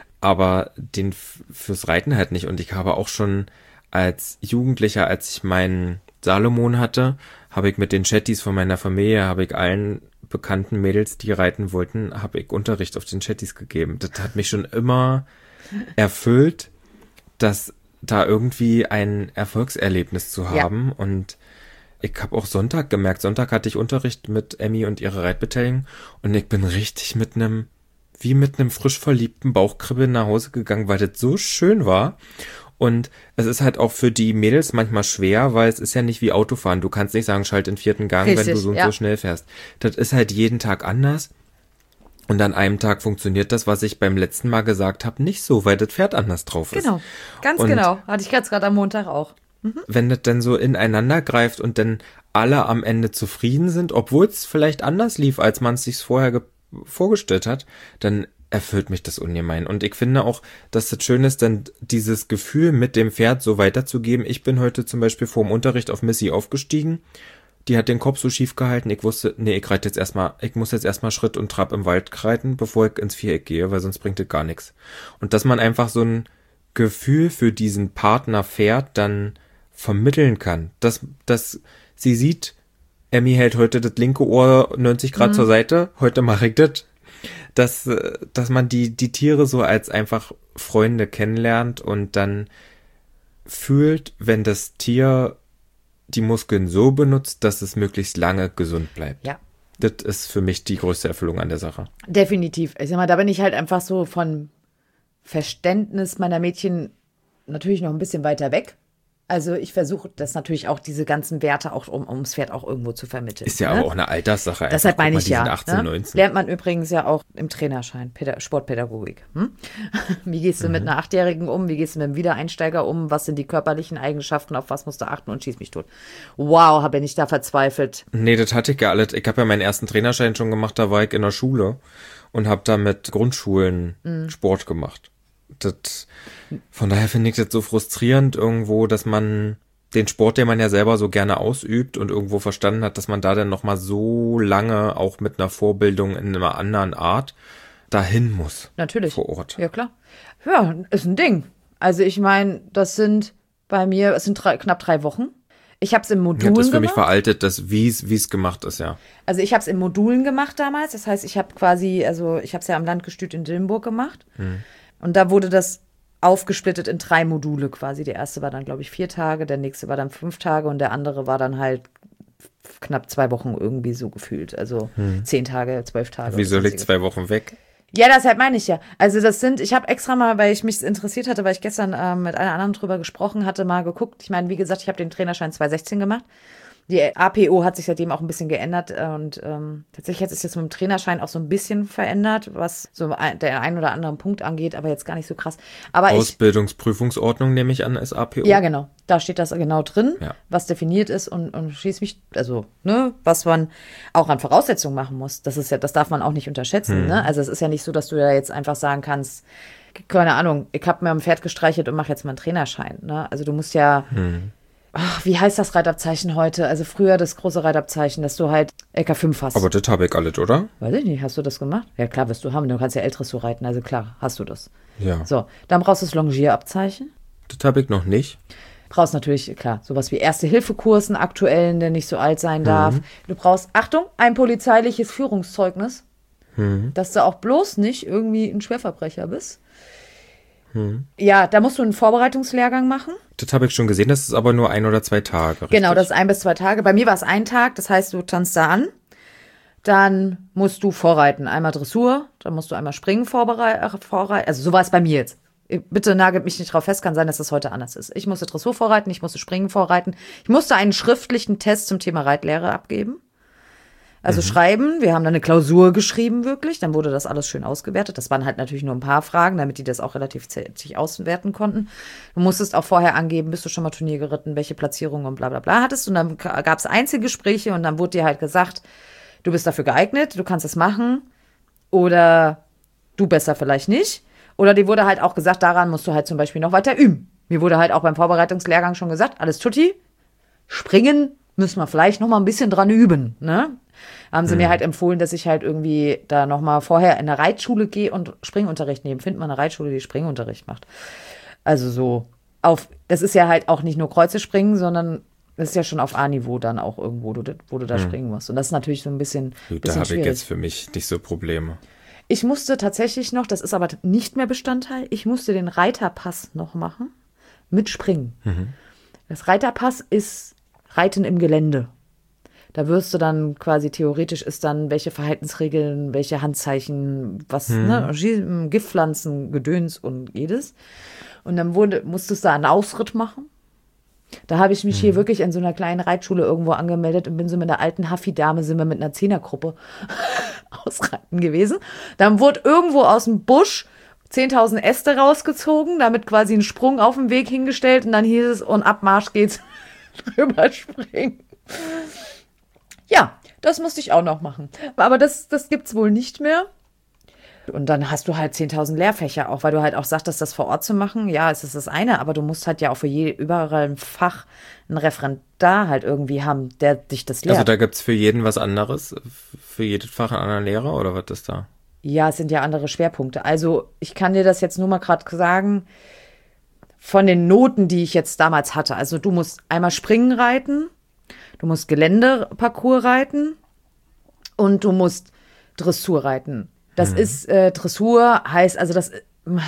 S1: aber den f- fürs Reiten halt nicht. Und ich habe auch schon als Jugendlicher, als ich meinen Salomon hatte, habe ich mit den Chattis von meiner Familie, habe ich allen bekannten Mädels, die reiten wollten, habe ich Unterricht auf den Chattis gegeben. Das hat mich schon immer erfüllt, dass da irgendwie ein Erfolgserlebnis zu haben. Ja. Und ich habe auch Sonntag gemerkt, Sonntag hatte ich Unterricht mit Emmy und ihrer Reitbeteiligung und ich bin richtig mit einem, wie mit einem frisch verliebten Bauchkribbeln nach Hause gegangen, weil das so schön war. Und es ist halt auch für die Mädels manchmal schwer, weil es ist ja nicht wie Autofahren. Du kannst nicht sagen, schalt den vierten Gang, richtig, wenn du so und ja. so schnell fährst. Das ist halt jeden Tag anders. Und an einem Tag funktioniert das, was ich beim letzten Mal gesagt habe, nicht so, weil das Pferd anders drauf ist.
S2: Genau, ganz und genau. Hatte ich jetzt gerade am Montag auch. Mhm.
S1: Wenn das dann so ineinander greift und dann alle am Ende zufrieden sind, obwohl es vielleicht anders lief, als man es sich vorher ge- vorgestellt hat, dann erfüllt mich das ungemein. Und ich finde auch, dass das schön ist, dann dieses Gefühl mit dem Pferd so weiterzugeben. Ich bin heute zum Beispiel vor dem Unterricht auf Missy aufgestiegen. Die hat den Kopf so schief gehalten. Ich wusste, nee, ich reite jetzt erstmal, ich muss jetzt erstmal Schritt und Trab im Wald reiten, bevor ich ins Viereck gehe, weil sonst bringt das gar nichts. Und dass man einfach so ein Gefühl für diesen Partner Pferd dann vermitteln kann. Dass, dass sie sieht, Emmy hält heute das linke Ohr neunzig Grad mhm. zur Seite, heute mache ich das. Dass, dass man die, die Tiere so als einfach Freunde kennenlernt und dann fühlt, wenn das Tier die Muskeln so benutzt, dass es möglichst lange gesund bleibt.
S2: Ja.
S1: Das ist für mich die größte Erfüllung an der Sache.
S2: Definitiv. Ich sag mal, da bin ich halt einfach so von Verständnis meiner Mädchen natürlich noch ein bisschen weiter weg. Also ich versuche das natürlich auch, diese ganzen Werte auch um, ums Pferd auch irgendwo zu vermitteln.
S1: Ist ja
S2: ne?
S1: aber auch eine Alterssache.
S2: Deshalb meine ich ja.
S1: achtzehn,
S2: ne?
S1: neunzehn.
S2: Lernt man übrigens ja auch im Trainerschein, Päda- Sportpädagogik. Hm? Wie gehst du mhm. mit einer Achtjährigen um? Wie gehst du mit einem Wiedereinsteiger um? Was sind die körperlichen Eigenschaften? Auf was musst du achten? Und schieß mich tot. Wow, bin ich da verzweifelt.
S1: Nee, das hatte ich ja alles. Ich habe ja meinen ersten Trainerschein schon gemacht, da war ich in der Schule und habe da mit Grundschulen mhm. Sport gemacht. Das, von daher finde ich das so frustrierend irgendwo, dass man den Sport, den man ja selber so gerne ausübt und irgendwo verstanden hat, dass man da dann nochmal so lange auch mit einer Vorbildung in einer anderen Art dahin muss.
S2: Natürlich.
S1: Vor Ort.
S2: Ja, klar. Ja, ist ein Ding. Also ich meine, das sind bei mir, es sind drei, knapp drei Wochen. Ich habe es in Modulen gemacht.
S1: Das ist für mich veraltet, das wie es gemacht ist, ja.
S2: Also ich habe es in Modulen gemacht damals. Das heißt, ich habe quasi, also ich habe es ja am Landgestüt in Dillenburg gemacht. Hm. Und da wurde das aufgesplittet in drei Module quasi. Der erste war dann, glaube ich, vier Tage, der nächste war dann fünf Tage und der andere war dann halt knapp zwei Wochen irgendwie so gefühlt. Also hm. zehn Tage, zwölf Tage.
S1: Wieso liegt zwei Wochen weg?
S2: Ja, deshalb meine ich ja. Also das sind, ich habe extra mal, weil ich mich interessiert hatte, weil ich gestern ähm, mit einer anderen drüber gesprochen hatte, mal geguckt. Ich meine, wie gesagt, ich habe den Trainerschein zwanzig sechzehn gemacht. Die A P O hat sich seitdem auch ein bisschen geändert und ähm, tatsächlich hat sich jetzt mit dem Trainerschein auch so ein bisschen verändert, was so ein, der einen oder anderen Punkt angeht, aber jetzt gar nicht so krass. Aber
S1: Ausbildungsprüfungsordnung nehme ich an, ist A P O?
S2: Ja, genau. Da steht das genau drin,
S1: ja.
S2: was definiert ist und, und schießt mich, also, ne, was man auch an Voraussetzungen machen muss. Das ist ja, das darf man auch nicht unterschätzen, hm. ne? Also es ist ja nicht so, dass du da jetzt einfach sagen kannst, keine Ahnung, ich habe mir am Pferd gestreichelt und mache jetzt mal einen Trainerschein, ne? Also du musst ja hm. Ach, wie heißt das Reitabzeichen heute? Also früher das große Reitabzeichen, dass du halt L K fünf hast.
S1: Aber das habe ich alles, oder?
S2: Weiß ich nicht, hast du das gemacht? Ja klar, wirst du haben, du kannst ja älteres so reiten, also klar, hast du das.
S1: Ja.
S2: So, dann brauchst du das Longierabzeichen.
S1: Das habe ich noch nicht.
S2: Brauchst natürlich, klar, sowas wie Erste-Hilfe-Kurs, einen aktuellen, der nicht so alt sein darf.
S1: Mhm.
S2: Du brauchst, Achtung, ein polizeiliches Führungszeugnis,
S1: Mhm.
S2: dass du auch bloß nicht irgendwie ein Schwerverbrecher bist.
S1: Mhm.
S2: Ja, da musst du einen Vorbereitungslehrgang machen.
S1: Das habe ich schon gesehen, das ist aber nur ein oder zwei Tage. Richtig?
S2: Genau, das ist ein bis zwei Tage. Bei mir war es ein Tag, das heißt, du tanzt da an. Dann musst du vorreiten. Einmal Dressur, dann musst du einmal Springen vorbereiten. Vorrei- also so war es bei mir jetzt. Bitte nagelt mich nicht drauf fest, kann sein, dass das heute anders ist. Ich musste Dressur vorreiten, ich musste Springen vorreiten. Ich musste einen schriftlichen Test zum Thema Reitlehre abgeben. Also mhm. schreiben, wir haben dann eine Klausur geschrieben wirklich, dann wurde das alles schön ausgewertet. Das waren halt natürlich nur ein paar Fragen, damit die das auch relativ zähig auswerten konnten. Du musstest auch vorher angeben, bist du schon mal Turnier geritten, welche Platzierungen und bla bla bla hattest. Und dann gab es Einzelgespräche und dann wurde dir halt gesagt, du bist dafür geeignet, du kannst es machen oder du besser vielleicht nicht. Oder dir wurde halt auch gesagt, daran musst du halt zum Beispiel noch weiter üben. Mir wurde halt auch beim Vorbereitungslehrgang schon gesagt, alles tutti, springen müssen wir vielleicht noch mal ein bisschen dran üben, ne? Haben sie mhm. mir halt empfohlen, dass ich halt irgendwie da noch mal vorher in eine Reitschule gehe und Springunterricht nehme. Findet man eine Reitschule, die Springunterricht macht. Also so auf, das ist ja halt auch nicht nur Kreuze springen, sondern das ist ja schon auf A-Niveau dann auch irgendwo, wo du da mhm. springen musst. Und das ist natürlich so ein bisschen,
S1: Gut,
S2: bisschen
S1: da habe ich
S2: schwierig.
S1: jetzt für mich nicht so Probleme.
S2: Ich musste tatsächlich noch, das ist aber nicht mehr Bestandteil, ich musste den Reiterpass noch machen mit Springen. Mhm. Das Reiterpass ist Reiten im Gelände. Da wirst du dann quasi, theoretisch ist dann, welche Verhaltensregeln, welche Handzeichen, was, mhm. ne, Giftpflanzen, Gedöns und jedes. Und dann wurde, musstest du einen Ausritt machen. Da habe ich mich mhm. hier wirklich in so einer kleinen Reitschule irgendwo angemeldet und bin so mit einer alten Haffi-Dame, sind wir mit einer Zehnergruppe ausreiten gewesen. Dann wurde irgendwo aus dem Busch zehntausend Äste rausgezogen, damit quasi ein Sprung auf dem Weg hingestellt und dann hieß es, und ab Marsch geht's, drüber springen. Ja, das musste ich auch noch machen. Aber das, das gibt's wohl nicht mehr. Und dann hast du halt zehntausend Lehrfächer auch, weil du halt auch sagtest, das vor Ort zu machen. Ja, es ist das eine, aber du musst halt ja auch für je, überall ein Fach, einen Referendar halt irgendwie haben, der dich das lehrt.
S1: Also da gibt's für jeden was anderes? Für jedes Fach einen anderen Lehrer oder was ist da?
S2: Ja, es sind ja andere Schwerpunkte. Also ich kann dir das jetzt nur mal gerade sagen, von den Noten, die ich jetzt damals hatte. Also du musst einmal Springen reiten, du musst Geländeparcours reiten und du musst Dressur reiten. Das hm. ist, äh, Dressur heißt, also das,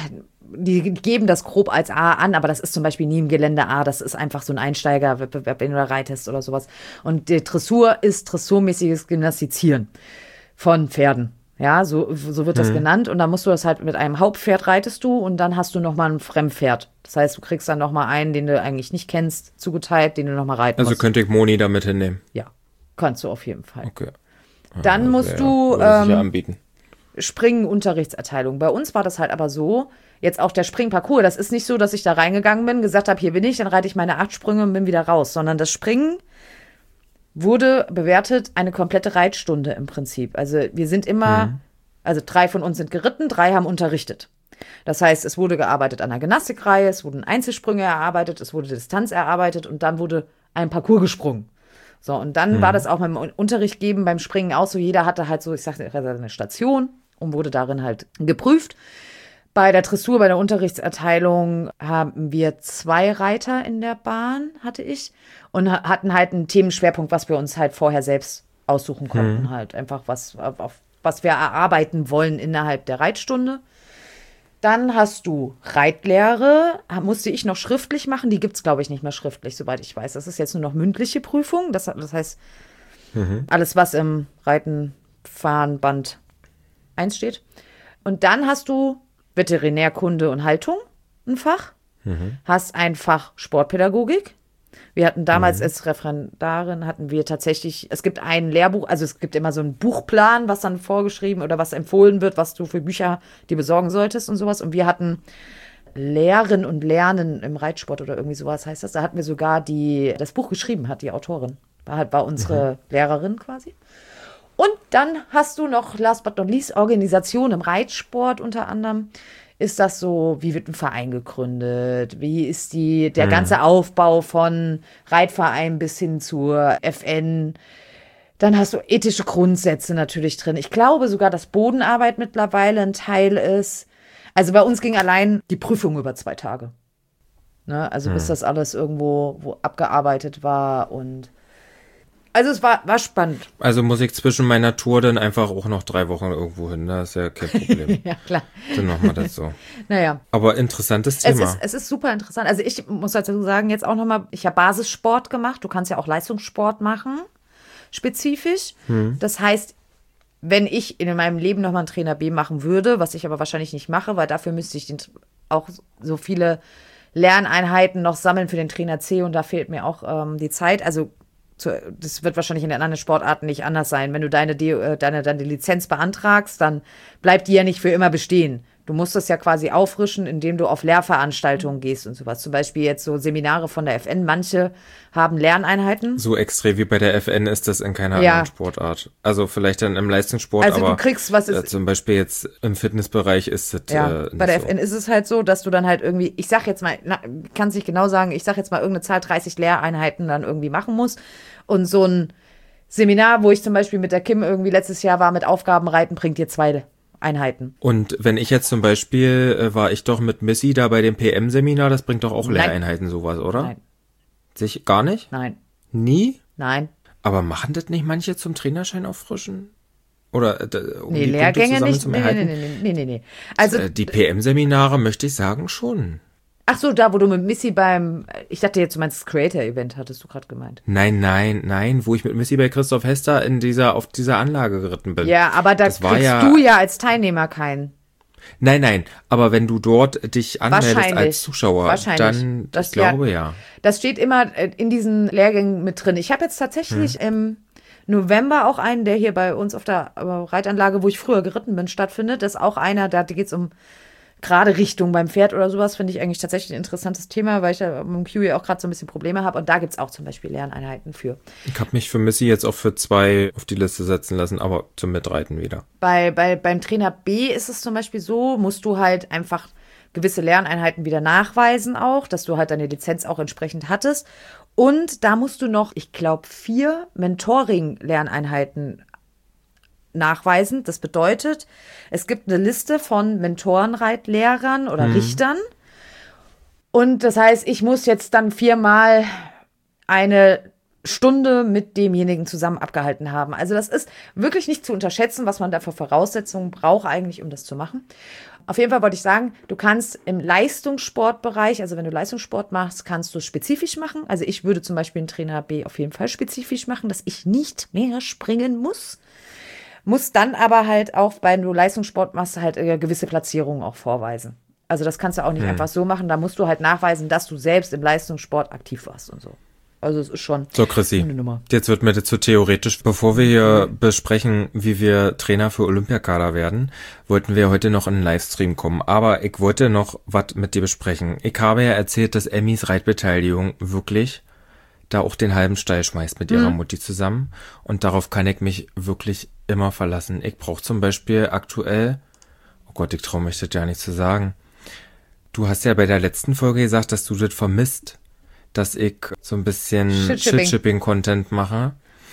S2: die geben das grob als A an, aber das ist zum Beispiel nie im Gelände A, das ist einfach so ein Einsteigerwettbewerb, wenn du da reitest oder sowas. Und die Dressur ist dressurmäßiges Gymnastizieren von Pferden. Ja, so, so wird das hm. genannt. Und dann musst du das halt mit einem Hauptpferd reitest du und dann hast du nochmal ein Fremdpferd. Das heißt, du kriegst dann nochmal einen, den du eigentlich nicht kennst, zugeteilt, den du nochmal reiten
S1: also musst. Also könnte ich Moni da mit hinnehmen?
S2: Ja, kannst du auf jeden Fall.
S1: Okay.
S2: Dann
S1: also,
S2: musst
S1: ja,
S2: du
S1: ähm, ja
S2: anbieten. Springen, Unterrichtserteilung. Bei uns war das halt aber so, jetzt auch der Springparcours, das ist nicht so, dass ich da reingegangen bin, gesagt habe, hier bin ich, dann reite ich meine acht Sprünge und bin wieder raus, sondern das Springen wurde bewertet eine komplette Reitstunde im Prinzip. Also wir sind immer, mhm. also drei von uns sind geritten, drei haben unterrichtet. Das heißt, es wurde gearbeitet an der Gymnastikreihe, es wurden Einzelsprünge erarbeitet, es wurde Distanz erarbeitet und dann wurde ein Parcours gesprungen. So, und dann mhm. war das auch beim Unterricht geben, beim Springen auch so, jeder hatte halt so, ich sag eine Station und wurde darin halt geprüft. Bei der Dressur, bei der Unterrichtserteilung haben wir zwei Reiter in der Bahn, hatte ich, und hatten halt einen Themenschwerpunkt, was wir uns halt vorher selbst aussuchen konnten, mhm. halt einfach was, auf, was wir erarbeiten wollen innerhalb der Reitstunde. Dann hast du Reitlehre, musste ich noch schriftlich machen, die gibt's glaube ich nicht mehr schriftlich, soweit ich weiß. Das ist jetzt nur noch mündliche Prüfung, das, das heißt, mhm. alles was im Reiten, Fahren, Band eins steht. Und dann hast du Veterinärkunde und Haltung, ein Fach. Mhm. Hast ein Fach Sportpädagogik. Wir hatten damals mhm. als Referendarin, hatten wir tatsächlich, es gibt ein Lehrbuch, also es gibt immer so einen Buchplan, was dann vorgeschrieben oder was empfohlen wird, was du für Bücher dir besorgen solltest und sowas. Und wir hatten Lehren und Lernen im Reitsport oder irgendwie sowas heißt das. Da hatten wir sogar die, das Buch geschrieben hat, die Autorin. War halt war unsere mhm. Lehrerin quasi. Und dann hast du noch, last but not least, Organisation im Reitsport unter anderem. Ist das so, wie wird ein Verein gegründet? Wie ist die, der hm. ganze Aufbau von Reitverein bis hin zur F N? Dann hast du ethische Grundsätze natürlich drin. Ich glaube sogar, dass Bodenarbeit mittlerweile ein Teil ist. Also bei uns ging allein die Prüfung über zwei Tage. Ne? Also bis das alles irgendwo wo abgearbeitet war und also es war, war spannend.
S1: Also muss ich zwischen meiner Tour dann einfach auch noch drei Wochen irgendwo hin, das ist ja kein Problem.
S2: Ja, klar.
S1: Dann machen wir das so.
S2: Naja.
S1: Aber interessantes
S2: Es
S1: Thema.
S2: ist, es ist super interessant. Also ich muss dazu sagen, jetzt auch nochmal, ich habe Basissport gemacht. Du kannst ja auch Leistungssport machen, spezifisch.
S1: Hm.
S2: Das heißt, wenn ich in meinem Leben nochmal einen Trainer B machen würde, was ich aber wahrscheinlich nicht mache, weil dafür müsste ich den, auch so viele Lerneinheiten noch sammeln für den Trainer C und da fehlt mir auch ähm, die Zeit. Also das wird wahrscheinlich in den anderen Sportarten nicht anders sein. Wenn du deine, deine, deine Lizenz beantragst, dann bleibt die ja nicht für immer bestehen. Du musst das ja quasi auffrischen, indem du auf Lehrveranstaltungen gehst und sowas. Zum Beispiel jetzt so Seminare von der F N. Manche haben Lerneinheiten.
S1: So extrem wie bei der F N ist das in keiner
S2: Ja.
S1: anderen Sportart. Also vielleicht dann im Leistungssport,
S2: Also
S1: aber
S2: du kriegst, was ist,
S1: äh, zum Beispiel jetzt im Fitnessbereich ist es
S2: ja,
S1: äh, nicht
S2: bei der
S1: so.
S2: F N ist es halt so, dass du dann halt irgendwie, ich sag jetzt mal, kann es nicht genau sagen, ich sag jetzt mal irgendeine Zahl, dreißig Lehreinheiten dann irgendwie machen musst. Und so ein Seminar, wo ich zum Beispiel mit der Kim irgendwie letztes Jahr war, mit Aufgabenreiten, bringt dir zwei Einheiten.
S1: Und wenn ich jetzt zum Beispiel, äh, war ich doch mit Missy da bei dem P M-Seminar, das bringt doch auch
S2: Nein.
S1: Lehreinheiten sowas, oder?
S2: Nein,
S1: Sich gar nicht?
S2: nein,
S1: Nie?
S2: nein.
S1: Aber machen das nicht manche zum Trainerschein auffrischen? Oder äh, um
S2: Nee,
S1: die
S2: Lehrgänge
S1: Punkte
S2: nicht.
S1: zusammen zum
S2: Nee, nee,
S1: Erhalten?
S2: nee, nee, nee, nee, nee. Also,
S1: Äh, die P M-Seminare möchte ich sagen schon.
S2: ach so, da, wo du mit Missy beim, ich dachte jetzt, du meinst das Creator-Event, hattest du gerade gemeint.
S1: Nein, nein, nein, wo ich mit Missy bei Christoph Hester in dieser, auf dieser Anlage geritten bin.
S2: Ja, aber da
S1: Das war
S2: kriegst
S1: ja-
S2: du ja als Teilnehmer keinen.
S1: Nein, nein, aber wenn du dort dich anmeldest
S2: Wahrscheinlich.
S1: als Zuschauer,
S2: Wahrscheinlich.
S1: dann,
S2: Das-
S1: ich glaube ja.
S2: Das steht immer äh, in diesen Lehrgängen mit drin. Ich habe jetzt tatsächlich
S1: Hm.
S2: im November auch einen, der hier bei uns auf der äh, Reitanlage, wo ich früher geritten bin, stattfindet. Das ist auch einer, da geht es um gerade Richtung beim Pferd oder sowas, finde ich eigentlich tatsächlich ein interessantes Thema, weil ich ja mit dem Q E auch gerade so ein bisschen Probleme habe. Und da gibt es auch zum Beispiel Lerneinheiten für.
S1: Ich habe mich für Missy jetzt auch für zwei auf die Liste setzen lassen, aber zum Mitreiten wieder.
S2: Bei, bei, beim Trainer B ist es zum Beispiel so, musst du halt einfach gewisse Lerneinheiten wieder nachweisen auch, dass du halt deine Lizenz auch entsprechend hattest. Und da musst du noch, ich glaube, vier Mentoring-Lerneinheiten nachweisen. Das bedeutet, es gibt eine Liste von Mentorenreitlehrern oder
S1: Mhm.
S2: Richtern. Und das heißt, ich muss jetzt dann viermal eine Stunde mit demjenigen zusammen abgehalten haben. Also das ist wirklich nicht zu unterschätzen, was man da für Voraussetzungen braucht eigentlich, um das zu machen. Auf jeden Fall wollte ich sagen, du kannst im Leistungssportbereich, also wenn du Leistungssport machst, kannst du spezifisch machen. Also ich würde zum Beispiel einen Trainer B auf jeden Fall spezifisch machen, dass ich nicht mehr springen muss. Muss dann aber halt auch, wenn du Leistungssport machst, halt äh, gewisse Platzierungen auch vorweisen. Also das kannst du auch nicht
S1: Hm.
S2: einfach so machen. Da musst du halt nachweisen, dass du selbst im Leistungssport aktiv warst und so. Also es ist schon
S1: So, Chrissy,
S2: eine Nummer.
S1: jetzt wird mir das zu theoretisch. Bevor wir hier besprechen, wie wir Trainer für Olympiakader werden, wollten wir heute noch in einen Livestream kommen. Aber ich wollte noch was mit dir besprechen. Ich habe ja erzählt, dass Emmys Reitbeteiligung wirklich da auch den halben Stall schmeißt mit ihrer
S2: Mhm.
S1: Mutti zusammen. Und darauf kann ich mich wirklich immer verlassen. Ich brauche zum Beispiel aktuell, oh Gott, ich traue mich das ja nicht zu sagen. Du hast ja bei der letzten Folge gesagt, dass du das vermisst, dass ich so ein bisschen
S2: Shit-Shipping.
S1: Shit-Shipping-Content mache.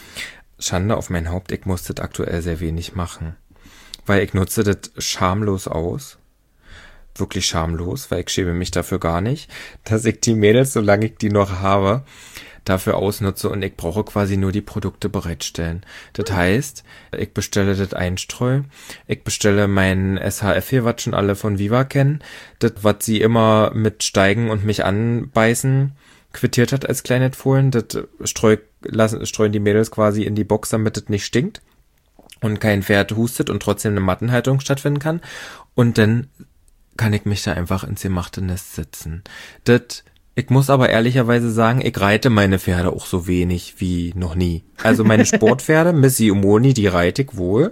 S1: Schande auf mein Haupt, ich muss das aktuell sehr wenig machen. Weil ich nutze das schamlos aus. Wirklich schamlos, weil ich schäme mich dafür gar nicht, dass ich die Mädels, solange ich die noch habe, dafür ausnutze und ich brauche quasi nur die Produkte bereitstellen. Das heißt, ich bestelle das Einstreu, ich bestelle mein S H F hier, was schon alle von Viva kennen, das, was sie immer mit Steigen und mich anbeißen, quittiert hat als Kleinetfohlen, das streu, lassen, streuen die Mädels quasi in die Box, damit das nicht stinkt und kein Pferd hustet und trotzdem eine Mattenhaltung stattfinden kann. Und dann kann ich mich da einfach ins gemachte Nest setzen. Das, ich muss aber ehrlicherweise sagen, ich reite meine Pferde auch so wenig wie noch nie. Also meine Sportpferde, Missy und Moni, die reite ich wohl.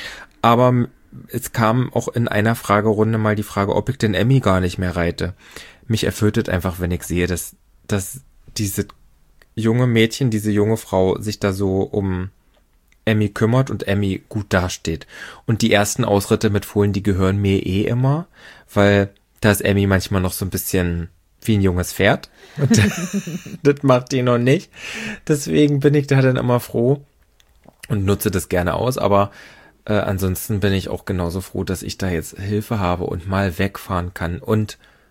S1: Aber es kam auch in einer Fragerunde mal die Frage, ob ich den Emmy gar nicht mehr reite. Mich erfüllt es einfach, wenn ich sehe, dass, dass diese junge Mädchen, diese junge Frau sich da so um Emmy kümmert und Emmy gut dasteht. Und die ersten Ausritte mit Fohlen, die gehören mir eh immer, weil da ist Emmy manchmal noch so ein bisschen wie ein junges Pferd. Und das macht die noch nicht. Deswegen bin ich da dann immer froh und nutze das gerne aus. Aber äh, ansonsten bin ich auch genauso froh, dass ich da jetzt Hilfe habe und mal wegfahren kann. Und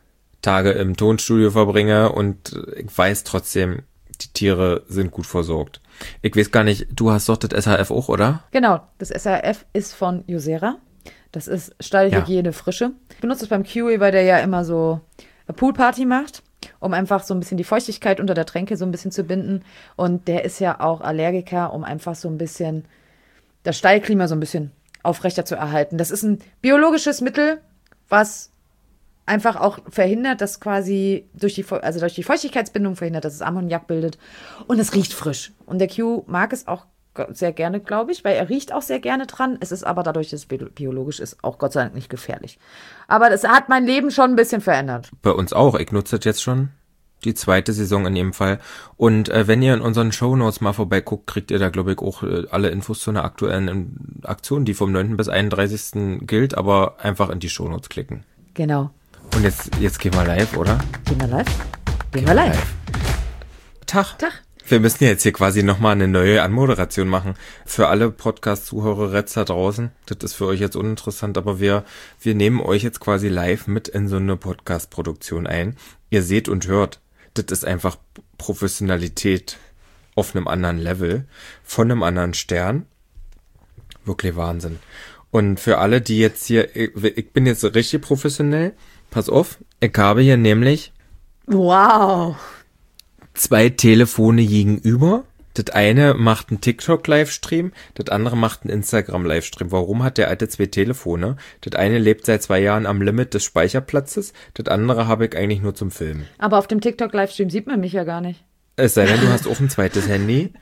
S1: Tage im Tonstudio verbringe und ich weiß trotzdem, die Tiere sind gut versorgt. Ich weiß gar nicht, du hast doch das S H F auch, oder?
S2: Genau, das S H F ist von Jussera. Das ist Stallhygiene ja. Frische. Ich benutze es beim Kiwi, weil der ja immer so eine Poolparty macht, um einfach so ein bisschen die Feuchtigkeit unter der Tränke so ein bisschen zu binden. Und der ist ja auch Allergiker, um einfach so ein bisschen das Stallklima so ein bisschen aufrechter zu erhalten. Das ist ein biologisches Mittel, was einfach auch verhindert, dass quasi durch die, also durch die Feuchtigkeitsbindung verhindert, dass es Ammoniak bildet. Und es riecht frisch. Und der Q mag es auch sehr gerne, glaube ich, weil er riecht auch sehr gerne dran. Es ist aber dadurch, dass es biologisch ist, auch Gott sei Dank nicht gefährlich. Aber das hat mein Leben schon ein bisschen verändert.
S1: Bei uns auch. Ich nutze das jetzt schon die zweite Saison in jedem Fall. Und äh, wenn ihr in unseren Shownotes mal vorbeiguckt, kriegt ihr da, glaube ich, auch äh, alle Infos zu einer aktuellen Aktion, die vom neunten bis einunddreißigsten gilt, aber einfach in die Shownotes klicken.
S2: Genau.
S1: Und jetzt, jetzt gehen wir live, oder?
S2: Gehen wir live? Gehen wir live. live.
S1: Tag.
S2: Tag.
S1: Wir müssen jetzt hier quasi nochmal eine neue Anmoderation machen. Für alle Podcast-Zuhörer da draußen. Das ist für euch jetzt uninteressant, aber wir, wir nehmen euch jetzt quasi live mit in so eine Podcast-Produktion ein. Ihr seht und hört. Das ist einfach Professionalität auf einem anderen Level, von einem anderen Stern. Wirklich Wahnsinn. Und für alle, die jetzt hier, ich, ich bin jetzt richtig professionell, pass auf, ich habe hier nämlich
S2: wow.
S1: zwei Telefone gegenüber. Das eine macht einen TikTok-Livestream, das andere macht einen Instagram-Livestream. Warum hat der alte zwei Telefone? Das eine lebt seit zwei Jahren am Limit des Speicherplatzes, das andere habe ich eigentlich nur zum Filmen.
S2: Aber auf dem TikTok-Livestream sieht man mich ja gar nicht.
S1: Es sei denn, du hast auch ein zweites Handy.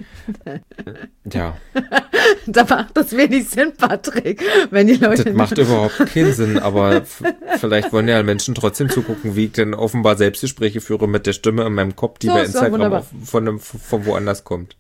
S1: Ja.
S2: Da macht das wenig Sinn, Patrick, wenn die Leute...
S1: Das macht überhaupt keinen Sinn, aber f- vielleicht wollen ja Menschen trotzdem zugucken, wie ich denn offenbar Selbstgespräche führe mit der Stimme in meinem Kopf, die
S2: so,
S1: bei Instagram
S2: so,
S1: auf, von, einem, von woanders kommt.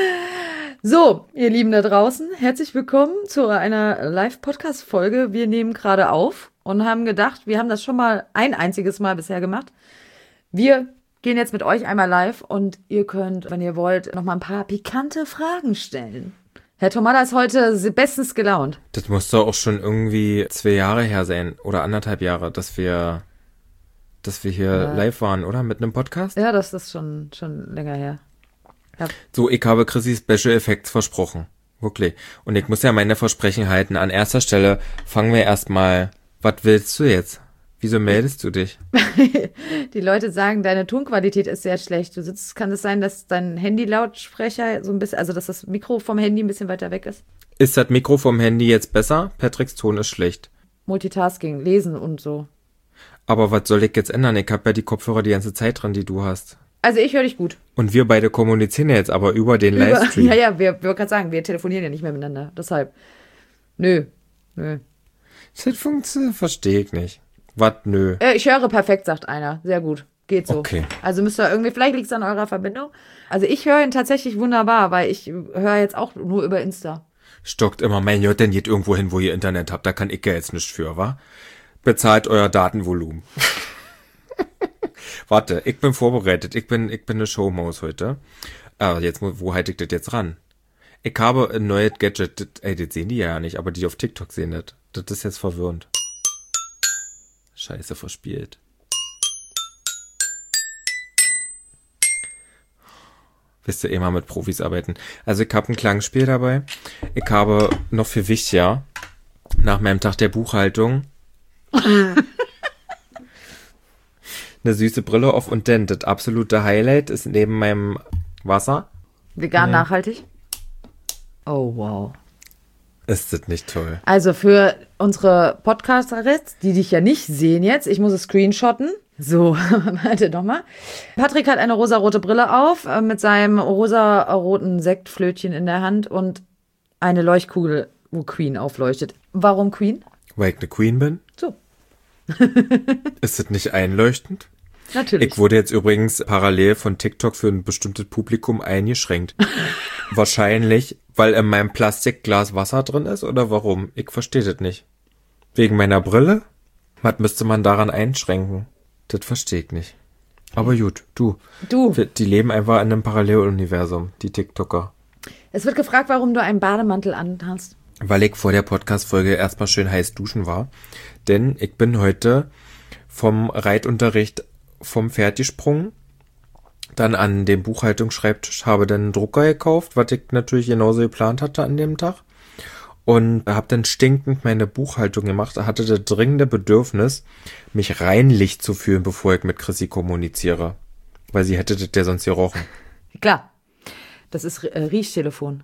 S2: So, ihr Lieben da draußen, herzlich willkommen zu einer Live-Podcast-Folge. Wir nehmen gerade auf und haben gedacht, wir haben das schon mal ein einziges Mal bisher gemacht. Wir gehen jetzt mit euch einmal live und ihr könnt, wenn ihr wollt, noch mal ein paar pikante Fragen stellen. Herr Tomada ist heute bestens gelaunt.
S1: Das muss doch auch schon irgendwie zwei Jahre her sein oder anderthalb Jahre, dass wir, dass wir hier ja. live waren, oder? Mit einem Podcast?
S2: Ja, das ist schon, schon länger her. Ja.
S1: So, ich habe Chrissy Special Effects versprochen. Wirklich. Und ich muss ja meine Versprechen halten. An erster Stelle fangen wir erstmal, was willst du jetzt? Wieso meldest du dich?
S2: Die Leute sagen, deine Tonqualität ist sehr schlecht. Du sitzt, kann es sein, dass dein Handy-Lautsprecher so ein bisschen, also dass das Mikro vom Handy ein bisschen weiter weg ist?
S1: Ist das Mikro vom Handy jetzt besser? Patricks Ton ist schlecht.
S2: Multitasking, lesen und so.
S1: Aber was soll ich jetzt ändern? Ich habe ja die Kopfhörer die ganze Zeit dran, die du hast.
S2: Also ich höre dich gut.
S1: Und wir beide kommunizieren ja jetzt aber über den über, Livestream.
S2: Ja, ja, wir, wir wollen gerade sagen, wir telefonieren ja nicht mehr miteinander. Deshalb, nö, nö.
S1: Das funktioniert, verstehe ich nicht. Was, nö.
S2: Äh, ich höre perfekt, sagt einer. Sehr gut. Geht so.
S1: Okay.
S2: Also müsst ihr irgendwie, vielleicht liegt es an eurer Verbindung. Also ich höre ihn tatsächlich wunderbar, weil ich höre jetzt auch nur über Insta.
S1: Stockt immer, mein Gott, denn geht irgendwo hin, wo ihr Internet habt. Da kann ich ja jetzt nicht für, wa? Bezahlt euer Datenvolumen. Warte, ich bin vorbereitet. Ich bin, ich bin eine Showmaus heute. Aber jetzt, wo halte ich das jetzt ran? Ich habe ein neues Gadget. Das, ey, das sehen die ja nicht, aber die auf TikTok sehen das. Das ist jetzt verwirrend. Scheiße, verspielt. Wisst ihr, eh mal mit Profis arbeiten. Also ich habe ein Klangspiel dabei. Ich habe noch viel wichtiger, nach meinem Tag der Buchhaltung, eine süße Brille auf und denn das absolute Highlight ist neben meinem Wasser.
S2: Vegan
S1: mhm.
S2: nachhaltig? Oh, wow.
S1: Ist das nicht toll?
S2: Also für unsere Podcaster-Reds, die dich ja nicht sehen jetzt, ich muss es screenshotten. So, warte doch mal. Patrick hat eine rosarote Brille auf, äh, mit seinem rosaroten Sektflötchen in der Hand und eine Leuchtkugel, wo Queen aufleuchtet. Warum Queen?
S1: Weil ich eine Queen bin?
S2: So.
S1: Ist das nicht einleuchtend?
S2: Natürlich.
S1: Ich wurde jetzt übrigens parallel von TikTok für ein bestimmtes Publikum eingeschränkt. Wahrscheinlich, weil in meinem Plastikglas Wasser drin ist oder warum? Ich verstehe das nicht. Wegen meiner Brille? Was müsste man daran einschränken? Das verstehe ich nicht. Aber gut, du.
S2: Du.
S1: Die leben einfach in einem Paralleluniversum, die TikToker.
S2: Es wird gefragt, warum du einen Bademantel anhast.
S1: Weil ich vor der Podcast-Folge erstmal schön heiß duschen war. Denn ich bin heute vom Reitunterricht vom Pferd gesprungen, dann an dem Buchhaltungsschreibtisch, habe dann einen Drucker gekauft, was ich natürlich genauso geplant hatte an dem Tag. Und habe dann stinkend meine Buchhaltung gemacht, hatte das dringende Bedürfnis, mich reinlich zu fühlen, bevor ich mit Chrissy kommuniziere. Weil sie hätte das ja sonst gerochen.
S2: Klar, das ist äh, Riechtelefon.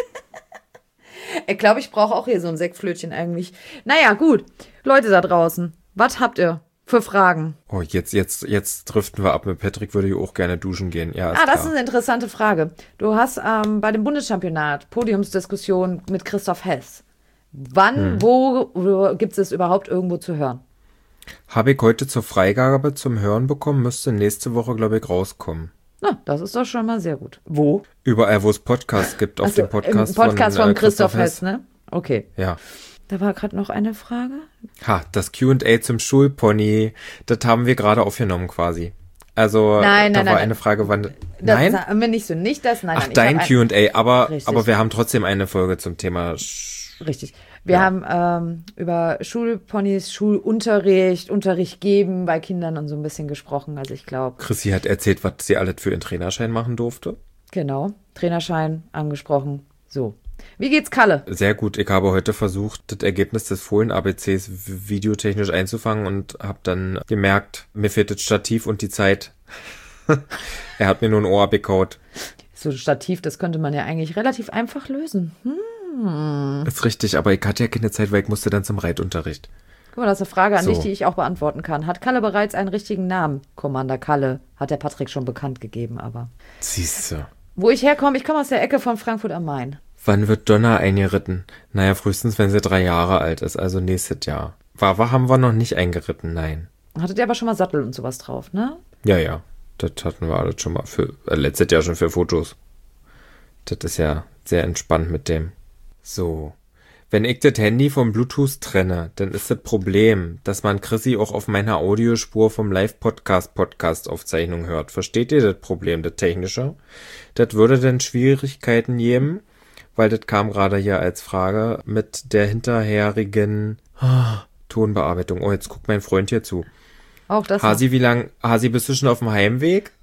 S2: Ich glaube, ich brauche auch hier so ein Sektflötchen eigentlich. Naja, gut. Leute da draußen, was habt ihr für Fragen?
S1: Oh, jetzt, jetzt, jetzt driften wir ab. Mit Patrick würde ich auch gerne duschen gehen. Ja, ist
S2: ah, das
S1: klar.
S2: ist eine interessante Frage. Du hast ähm, bei dem Bundeschampionat Podiumsdiskussion mit Christoph Hess. Wann, hm. wo, wo gibt es überhaupt irgendwo zu hören?
S1: Habe ich heute zur Freigabe zum Hören bekommen, müsste nächste Woche, glaube ich, rauskommen.
S2: Na, das ist doch schon mal sehr gut. Wo?
S1: Überall, wo es Podcasts gibt, auf
S2: also,
S1: dem Podcast,
S2: Podcast von,
S1: von
S2: äh, Christoph, Christoph Hess.
S1: Hess,
S2: ne? Okay.
S1: Ja.
S2: Da war gerade noch eine Frage.
S1: Ha, das Q and A zum Schulpony, das haben wir gerade aufgenommen quasi. Also,
S2: nein,
S1: da
S2: nein,
S1: war
S2: nein,
S1: eine Frage, wann...
S2: Das
S1: nein?
S2: sagen wir nicht so, nicht das, nein.
S1: Ach,
S2: nein,
S1: dein Q and A, aber, aber wir haben trotzdem eine Folge zum Thema... Sch-
S2: Richtig. Wir ja. haben ähm, über Schulponys, Schulunterricht, Unterricht geben bei Kindern und so ein bisschen gesprochen. Also ich glaube...
S1: Chrissy hat erzählt, was sie alles für ihren Trainerschein machen durfte.
S2: Genau, Trainerschein angesprochen. So. Wie geht's Kalle?
S1: Sehr gut. Ich habe heute versucht, das Ergebnis des Fohlen-A B Cs videotechnisch einzufangen und habe dann gemerkt, mir fehlt das Stativ und die Zeit. Er hat mir nur ein Ohr abgekaut.
S2: So ein Stativ, das könnte man ja eigentlich relativ einfach lösen. Hm.
S1: Ist richtig, aber ich hatte ja keine Zeit, weil ich musste dann zum Reitunterricht.
S2: Guck mal, das ist eine Frage an
S1: so.
S2: dich, die ich auch beantworten kann. Hat Kalle bereits einen richtigen Namen? Commander Kalle hat der Patrick schon bekannt gegeben, aber...
S1: Siehste.
S2: Wo ich herkomme, ich komme aus der Ecke von Frankfurt am Main.
S1: Wann wird Donna eingeritten? Naja, frühestens, wenn sie drei Jahre alt ist, also nächstes Jahr. Wawa haben wir noch nicht eingeritten, nein.
S2: Hattet ihr aber schon mal Sattel und sowas drauf, ne?
S1: Ja, ja. Das hatten wir alles schon mal für, äh, letztes Jahr schon für Fotos. Das ist ja sehr entspannt mit dem. So. Wenn ich das Handy vom Bluetooth trenne, dann ist das Problem, dass man Chrissy auch auf meiner Audiospur vom Live-Podcast-Podcast-Aufzeichnung hört. Versteht ihr das Problem, das Technische? Das würde dann Schwierigkeiten geben, weil das kam gerade hier als Frage mit der hinterherigen oh, Tonbearbeitung. Oh, jetzt guckt mein Freund hier zu.
S2: Auch das.
S1: Hasi, noch. wie lang, Hasi, bist du schon auf dem Heimweg?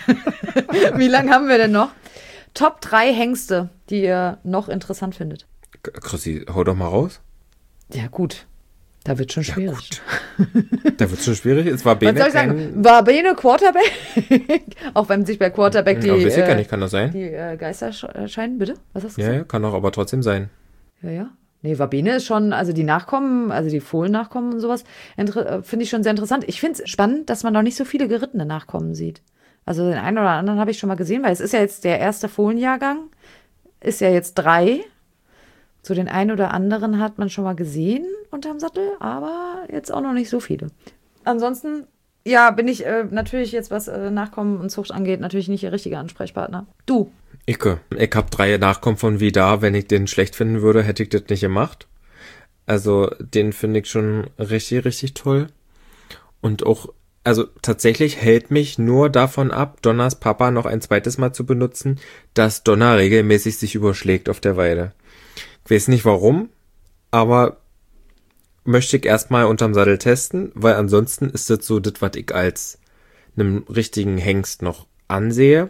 S2: Wie lange haben wir denn noch? Top drei Hengste, die ihr noch interessant findet.
S1: Chrissy, hau doch mal raus.
S2: Ja, gut. Da wird schon schwierig.
S1: Ja, da wird schon schwierig. Es war Bene.
S2: Was soll ich sagen? War Bene Quarterback? Auch wenn sich bei Quarterback die,
S1: ja, weiß ich
S2: äh,
S1: gar nicht, kann das sein?
S2: die äh, Geister scheinen, bitte? Was hast du
S1: ja,
S2: gesagt?
S1: Ja, kann doch aber trotzdem sein.
S2: Ja, ja. Nee, Wabene ist schon, also die Nachkommen, also die Fohlen-Nachkommen und sowas, inter- finde ich schon sehr interessant. Ich finde es spannend, dass man noch nicht so viele gerittene Nachkommen sieht. Also den einen oder anderen habe ich schon mal gesehen, weil es ist ja jetzt der erste Fohlenjahrgang, ist ja jetzt drei. So den einen oder anderen hat man schon mal gesehen unterm Sattel, aber jetzt auch noch nicht so viele. Ansonsten, ja, bin ich äh, natürlich jetzt, was äh, Nachkommen und Zucht angeht, natürlich nicht der richtige Ansprechpartner. Du?
S1: Ich, ich habe drei Nachkommen von Vidar. Wenn ich den schlecht finden würde, hätte ich das nicht gemacht. Also den finde ich schon richtig, richtig toll. Und auch, also tatsächlich hält mich nur davon ab, Donnas Papa noch ein zweites Mal zu benutzen, dass Donna regelmäßig sich überschlägt auf der Weide. Ich weiß nicht warum, aber möchte ich erstmal unterm Sattel testen, weil ansonsten ist das so das, was ich als einem richtigen Hengst noch ansehe.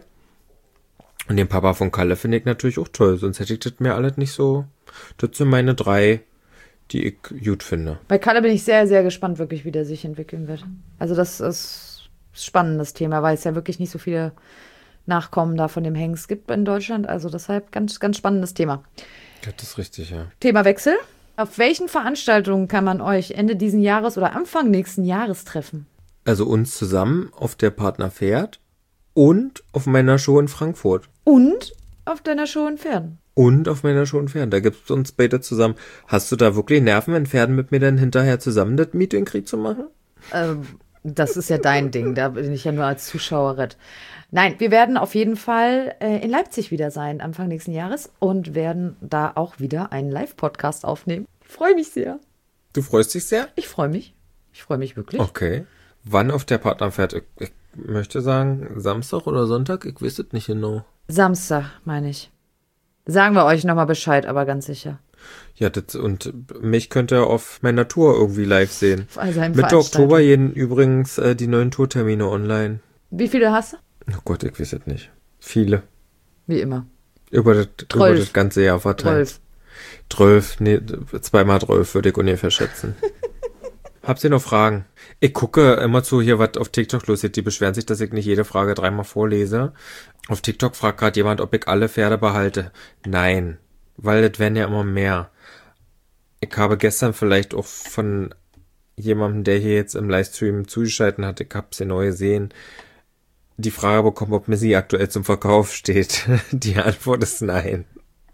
S1: Und den Papa von Kalle finde ich natürlich auch toll, sonst hätte ich das mir alles nicht so. Das sind meine drei, die ich gut finde.
S2: Bei Kalle bin ich sehr, sehr gespannt, wirklich, wie der sich entwickeln wird. Also das ist ein spannendes Thema, weil es ja wirklich nicht so viele Nachkommen da von dem Hengst gibt in Deutschland. Also deshalb ganz, ganz spannendes Thema.
S1: Das ist richtig, ja.
S2: Themawechsel. Auf welchen Veranstaltungen kann man euch Ende diesen Jahres oder Anfang nächsten Jahres treffen?
S1: Also uns zusammen auf der Partner Pferd und auf meiner Show in Frankfurt.
S2: Und auf deiner Show in Pferden.
S1: Und auf meiner Show in Pferden. Da gibt es uns beide zusammen. Hast du da wirklich Nerven, in Pferden mit mir dann hinterher zusammen das Meet and Greet zu machen?
S2: Ähm, das ist ja dein Ding. Da bin ich ja nur als Zuschauerin. Nein, wir werden auf jeden Fall äh, in Leipzig wieder sein, Anfang nächsten Jahres. Und werden da auch wieder einen Live-Podcast aufnehmen. Ich freue mich sehr.
S1: Du freust dich sehr?
S2: Ich freue mich. Ich freue mich wirklich.
S1: Okay. Wann auf der Partnerpferd? Ich, ich möchte sagen, Samstag oder Sonntag? Ich weiß es nicht genau.
S2: Samstag, meine ich. Sagen wir euch nochmal Bescheid, aber ganz sicher.
S1: Ja, das, und mich könnt ihr auf meiner Tour irgendwie live sehen.
S2: Auf all seinen
S1: Mitte Oktober
S2: Veranstaltungen.
S1: gehen übrigens äh, die neuen Tourtermine online.
S2: Wie viele hast du?
S1: Oh Gott, ich weiß es nicht. Viele.
S2: Wie immer.
S1: Über das, über das ganze Jahr verteilt.
S2: Zwölf.
S1: Zwölf, nee, zweimal zwölf würde ich ungefähr schätzen. Habt ihr noch Fragen? Ich gucke immer zu hier, was auf TikTok los ist. Die beschweren sich, dass ich nicht jede Frage dreimal vorlese. Auf TikTok fragt gerade jemand, ob ich alle Pferde behalte. Nein, weil das werden ja immer mehr. Ich habe gestern vielleicht auch von jemandem, der hier jetzt im Livestream zugeschaltet hat, ich habe sie neu gesehen, die Frage bekommen, ob Missy aktuell zum Verkauf steht. Die Antwort ist nein.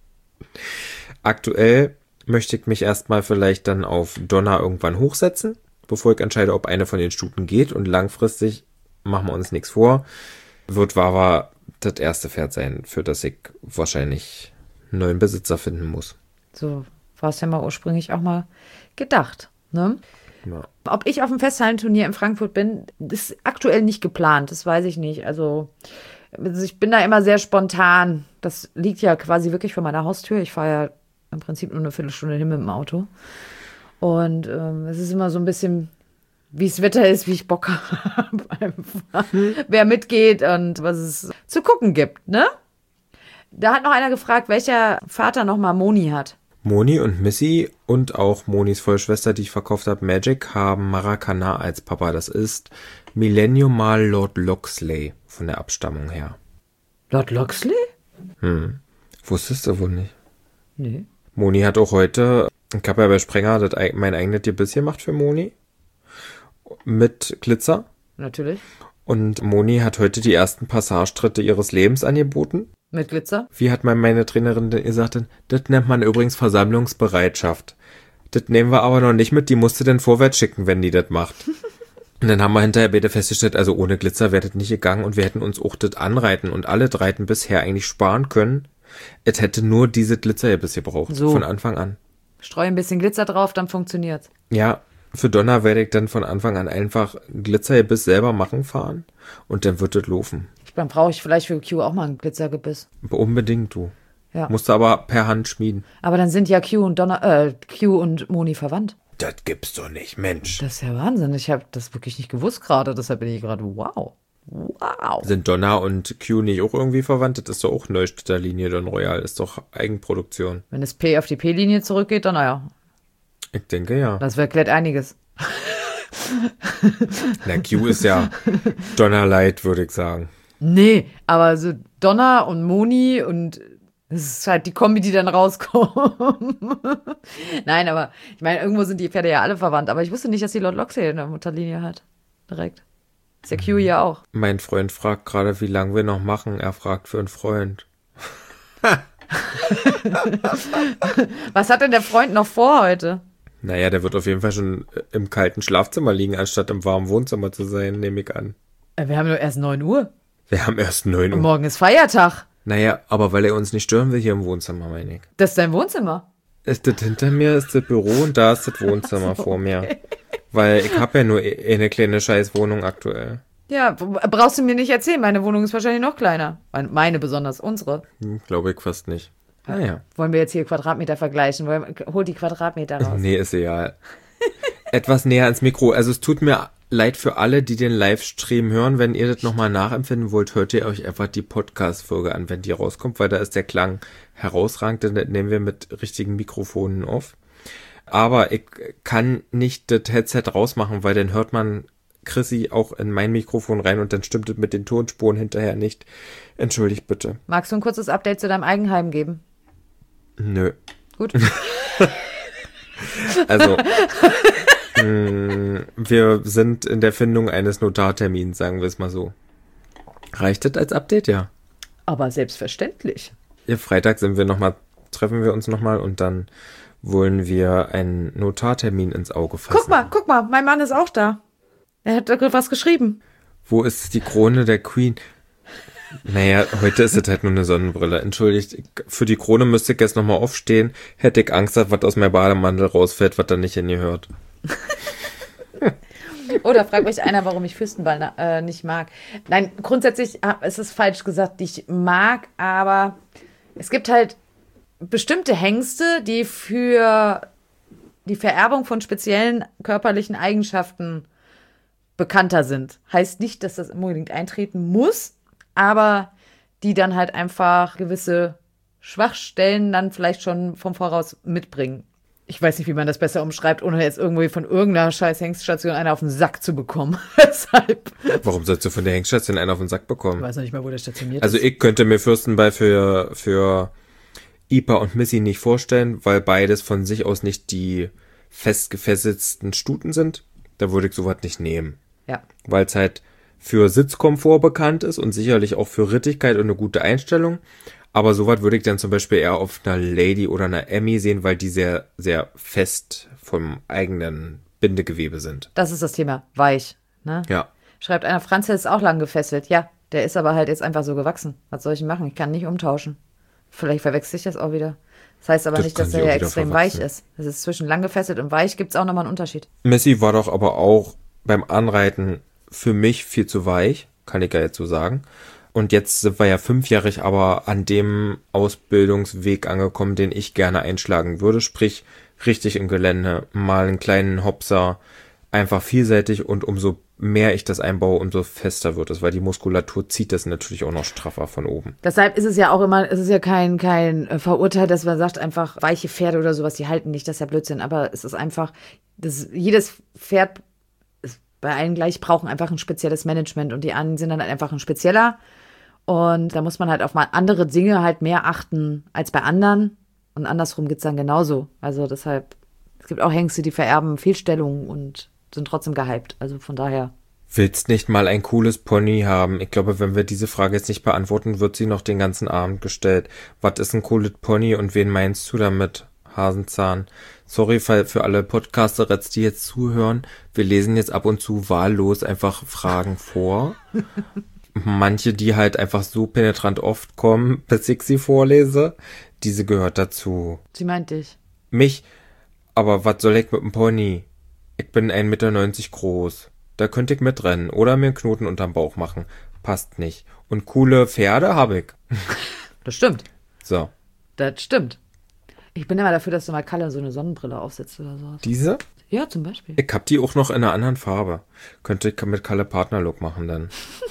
S1: Aktuell möchte ich mich erstmal vielleicht dann auf Donna irgendwann hochsetzen, bevor ich entscheide, ob eine von den Stuten geht. Und langfristig, machen wir uns nichts vor, wird Wawa das erste Pferd sein, für das ich wahrscheinlich einen neuen Besitzer finden muss.
S2: So war es ja mal ursprünglich auch mal gedacht. Ne?
S1: Ja.
S2: Ob ich auf dem Festhallenturnier in Frankfurt bin, ist aktuell nicht geplant. Das weiß ich nicht. Also, also ich bin da immer sehr spontan. Das liegt ja quasi wirklich vor meiner Haustür. Ich fahre ja im Prinzip nur eine Viertelstunde hin mit dem Auto. Und ähm, es ist immer so ein bisschen, wie das Wetter ist, wie ich Bock habe. Einfach. Wer mitgeht und was es zu gucken gibt, ne? Da hat noch einer gefragt, welcher Vater nochmal Moni hat.
S1: Moni und Missy und auch Monis Vollschwester, die ich verkauft habe, Magic, haben Maracana als Papa. Das ist Millennium mal Lord Loxley von der Abstammung her.
S2: Lord Loxley?
S1: Hm. Wusstest du wohl nicht?
S2: Nee.
S1: Moni hat auch heute, ich habe ja bei Sprenger das, mein eigenes Gebiss gemacht für Moni. Mit Glitzer.
S2: Natürlich.
S1: Und Moni hat heute die ersten Passagetritte ihres Lebens angeboten.
S2: Mit Glitzer?
S1: Wie hat meine Trainerin denn gesagt, das nennt man übrigens Versammlungsbereitschaft. Das nehmen wir aber noch nicht mit, die musst du denn vorwärts schicken, wenn die das macht. Und dann haben wir hinterher beide festgestellt, also ohne Glitzer wäre das nicht gegangen und wir hätten uns auch das Anreiten und alle Reiten bisher eigentlich sparen können. Es hätte nur diese Glitzer hier bisher gebraucht,
S2: So.
S1: von Anfang an.
S2: Streu ein bisschen Glitzer drauf, dann funktioniert's.
S1: Ja, für Donna werde ich dann von Anfang an einfach Glitzergebiss selber machen fahren und dann wird das laufen.
S2: Dann brauche ich vielleicht für Q auch mal ein Glitzergebiss.
S1: Unbedingt, du.
S2: Ja.
S1: Musst du aber per Hand schmieden.
S2: Aber dann sind ja Q und Donner, äh, Q und Moni verwandt.
S1: Das gibt's doch nicht, Mensch.
S2: Das ist ja Wahnsinn. Ich habe das wirklich nicht gewusst gerade. Deshalb bin ich gerade, wow. Wow.
S1: Sind Donna und Q nicht auch irgendwie verwandt? Das ist doch auch Neustädter Linie, Don Royal. Ist doch Eigenproduktion.
S2: Wenn das P auf die P-Linie zurückgeht, dann naja.
S1: Ich denke, ja.
S2: Das erklärt einiges.
S1: Na, Q ist ja Donna Light, würde ich sagen.
S2: Nee, aber so Donner und Moni und das ist halt die Kombi, die dann rauskommt. Nein, aber ich meine, irgendwo sind die Pferde ja alle verwandt. Aber ich wusste nicht, dass die Lord Loxley in der Mutterlinie hat. Direkt. Ist der Q ja auch.
S1: Mein Freund fragt gerade, wie lange wir noch machen. Er fragt für einen Freund.
S2: Was hat denn der Freund noch vor heute?
S1: Naja, der wird auf jeden Fall schon im kalten Schlafzimmer liegen, anstatt im warmen Wohnzimmer zu sein, nehme ich an.
S2: Wir haben nur erst neun Uhr.
S1: Wir haben erst neun
S2: Und
S1: Uhr.
S2: morgen ist Feiertag.
S1: Naja, aber weil er uns nicht stören will hier im Wohnzimmer, meine ich.
S2: Das ist dein Wohnzimmer.
S1: Ist das hinter mir, ist das Büro und da ist das Wohnzimmer
S2: so,
S1: vor mir.
S2: okay.
S1: Weil ich habe ja nur eine kleine Scheißwohnung aktuell.
S2: Ja, brauchst du mir nicht erzählen. Meine Wohnung ist wahrscheinlich noch kleiner. Meine besonders, unsere.
S1: Hm, glaube ich fast nicht. Ah ja.
S2: Wollen wir jetzt hier Quadratmeter vergleichen? Hol die Quadratmeter raus.
S1: Nee, ist egal. Etwas näher ans Mikro. Also es tut mir leid für alle, die den Livestream hören. Wenn ihr das nochmal nachempfinden wollt, hört ihr euch einfach die Podcast-Folge an, wenn die rauskommt, weil da ist der Klang herausragend, denn das nehmen wir mit richtigen Mikrofonen auf. Aber ich kann nicht das Headset rausmachen, weil dann hört man Chrissy auch in mein Mikrofon rein und dann stimmt es mit den Tonspuren hinterher nicht. Entschuldigt bitte.
S2: Magst du ein kurzes Update zu deinem Eigenheim geben?
S1: Nö.
S2: Gut.
S1: Also, mh, wir sind in der Findung eines Notartermins, sagen wir es mal so. Reicht das als Update? Ja.
S2: Aber selbstverständlich.
S1: Ja, Freitag sind wir noch mal, treffen wir uns nochmal und dann wollen wir einen Notartermin ins Auge fassen.
S2: Guck mal, guck mal, mein Mann ist auch da. Er hat da was geschrieben.
S1: Wo ist die Krone der Queen? Naja, heute ist es halt nur eine Sonnenbrille. Entschuldigt, für die Krone müsste ich jetzt nochmal aufstehen. Hätte ich Angst, dass was aus meinem Bademantel rausfällt, was da nicht hingehört.
S2: Oder fragt mich einer, warum ich Fürstenball äh, nicht mag. Nein, grundsätzlich ist es falsch gesagt, ich mag, aber es gibt halt bestimmte Hengste, die für die Vererbung von speziellen körperlichen Eigenschaften bekannter sind. Heißt nicht, dass das unbedingt eintreten muss, aber die dann halt einfach gewisse Schwachstellen dann vielleicht schon vom Voraus mitbringen. Ich weiß nicht, wie man das besser umschreibt, ohne jetzt irgendwie von irgendeiner scheiß Hengststation einen auf den Sack zu bekommen. Deshalb.
S1: Warum sollst du von der Hengststation einen auf den Sack bekommen?
S2: Ich weiß noch nicht mal, wo der stationiert
S1: also
S2: ist.
S1: Also ich könnte mir Fürstenball für, für Ipa und Missy nicht vorstellen, weil beides von sich aus nicht die festgefesselten Stuten sind. Da würde ich sowas nicht nehmen.
S2: Ja.
S1: Weil es halt für Sitzkomfort bekannt ist und sicherlich auch für Rittigkeit und eine gute Einstellung. Aber sowas würde ich dann zum Beispiel eher auf einer Lady oder einer Emmy sehen, weil die sehr, sehr fest vom eigenen Bindegewebe sind.
S2: Das ist das Thema. Weich. Ne?
S1: Ja.
S2: Schreibt einer, Franz ist auch lang gefesselt. Ja, der ist aber halt jetzt einfach so gewachsen. Was soll ich denn machen? Ich kann nicht umtauschen. Vielleicht verwechsel ich das auch wieder. Das heißt aber
S1: Das
S2: nicht, dass
S1: kann
S2: er
S1: sich
S2: ja
S1: auch wieder
S2: extrem weich
S1: verwachsen.
S2: ist. Das ist zwischen lang gefesselt und weich, gibt es auch nochmal einen Unterschied.
S1: Missy war doch aber auch beim Anreiten für mich viel zu weich, kann ich ja jetzt so sagen. Und jetzt sind wir ja fünfjährig aber an dem Ausbildungsweg angekommen, den ich gerne einschlagen würde. Sprich, richtig im Gelände, mal einen kleinen Hopser, einfach vielseitig, und umso mehr ich das einbaue, umso fester wird es, weil die Muskulatur zieht das natürlich auch noch straffer von oben.
S2: Deshalb ist es ja auch immer, es ist ja kein, kein äh, Verurteil, dass man sagt, einfach weiche Pferde oder sowas, die halten nicht, das ist ja Blödsinn. Aber es ist einfach, das, jedes Pferd ist bei allen gleich, brauchen einfach ein spezielles Management, und die anderen sind dann halt einfach ein spezieller. Und da muss man halt auf mal andere Dinge halt mehr achten als bei anderen. Und andersrum geht's dann genauso. Also deshalb, es gibt auch Hengste, die vererben Fehlstellungen und sind trotzdem gehypt. Also von daher.
S1: Willst nicht mal ein cooles Pony haben? Ich glaube, wenn wir diese Frage jetzt nicht beantworten, wird sie noch den ganzen Abend gestellt. Was ist ein cooles Pony und wen meinst du damit, Hasenzahn? Sorry für alle Podcaster-Reds, die jetzt zuhören. Wir lesen jetzt ab und zu wahllos einfach Fragen vor. Manche, die halt einfach so penetrant oft kommen, bis ich sie vorlese. Diese gehört dazu.
S2: Sie meint dich.
S1: Mich? Aber was soll ich mit dem Pony? Ich bin ein Meter neunzig groß. Da könnte ich mitrennen oder mir einen Knoten unterm Bauch machen. Passt nicht. Und coole Pferde habe ich.
S2: Das stimmt.
S1: So.
S2: Das stimmt. Ich bin immer dafür, dass du mal Kalle so eine Sonnenbrille aufsetzt oder sowas.
S1: Diese?
S2: Ja, zum Beispiel.
S1: Ich hab die auch noch in einer anderen Farbe. Könnte ich mit Kalle Partnerlook machen dann.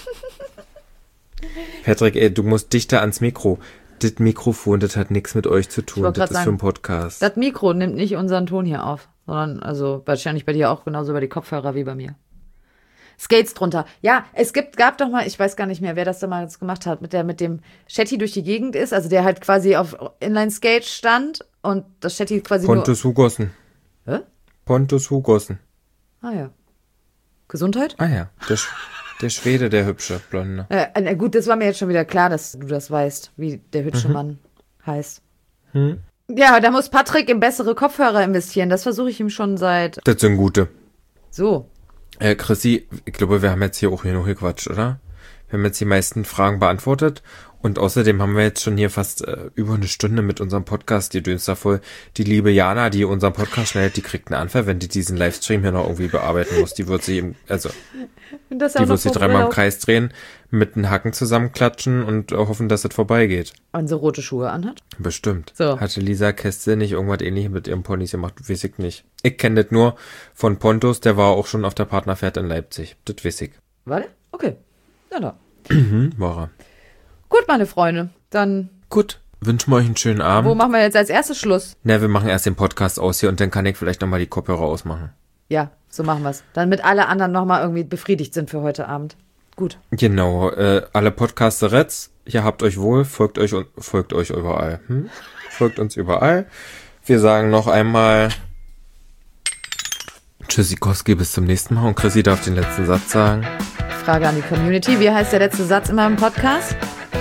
S1: Patrick, ey, du musst dichter ans Mikro. Das Mikrofon, das hat nichts mit euch zu tun. Das ist sagen, für einen Podcast.
S2: Das Mikro nimmt nicht unseren Ton hier auf, sondern also wahrscheinlich bei dir auch genauso über die Kopfhörer wie bei mir. Skates drunter. Ja, es gibt, gab doch mal, ich weiß gar nicht mehr, wer das damals gemacht hat, mit der mit dem Shetty durch die Gegend ist, also der halt quasi auf Inline-Skate stand und das Shetty quasi
S1: Pontus
S2: nur...
S1: Hugossen.
S2: Hä?
S1: Pontus Hugossen.
S2: Ah ja. Gesundheit?
S1: Ah ja, der, der Schwede, der hübsche Blonde.
S2: Äh, gut, das war mir jetzt schon wieder klar, dass du das weißt, wie der hübsche mhm. Mann heißt.
S1: Hm?
S2: Ja, da muss Patrick in bessere Kopfhörer investieren. Das versuche ich ihm schon seit...
S1: Das sind gute.
S2: So.
S1: Äh, Chrissy, ich glaube, wir haben jetzt hier auch hier noch gequatscht, oder? Wir haben jetzt die meisten Fragen beantwortet. Und außerdem haben wir jetzt schon hier fast äh, über eine Stunde mit unserem Podcast, die Döns da voll. Die liebe Jana, die unseren Podcast schneidet, die kriegt einen Anfall, wenn die diesen Livestream hier noch irgendwie bearbeiten muss. Die wird sie eben, also,
S2: das
S1: die wird sich dreimal im Kreis drehen, mit den Hacken zusammenklatschen und äh, hoffen, dass es vorbeigeht.
S2: Und so rote Schuhe anhat?
S1: Bestimmt.
S2: So.
S1: Hatte Lisa Kästle nicht irgendwas ähnliches mit ihrem Ponys gemacht? Weiß ich nicht. Ich kenne das nur von Pontus, der war auch schon auf der Partnerfährt in Leipzig. Das weiß ich.
S2: Warte? Okay. Ja, da.
S1: Mhm, war er.
S2: Gut, meine Freunde, dann...
S1: Gut, wünschen wir euch einen schönen Abend.
S2: Wo machen wir jetzt als erstes Schluss?
S1: Na, wir machen erst den Podcast aus hier und dann kann ich vielleicht nochmal die Kopfhörer ausmachen.
S2: Ja, so machen wir's. Damit alle anderen nochmal irgendwie befriedigt sind für heute Abend. Gut.
S1: Genau, äh, alle Podcaster-Reds, ihr habt euch wohl, folgt euch und folgt euch überall. Hm? Folgt uns überall. Wir sagen noch einmal Tschüssikowski, bis zum nächsten Mal, und Chrissy darf den letzten Satz sagen.
S2: Frage an die Community, wie heißt der letzte Satz in meinem Podcast?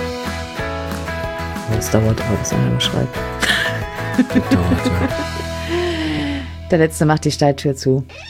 S2: Es dauert aber, bis einer schreibt.
S1: Dauert, ja.
S2: Der letzte macht die Stalltür zu.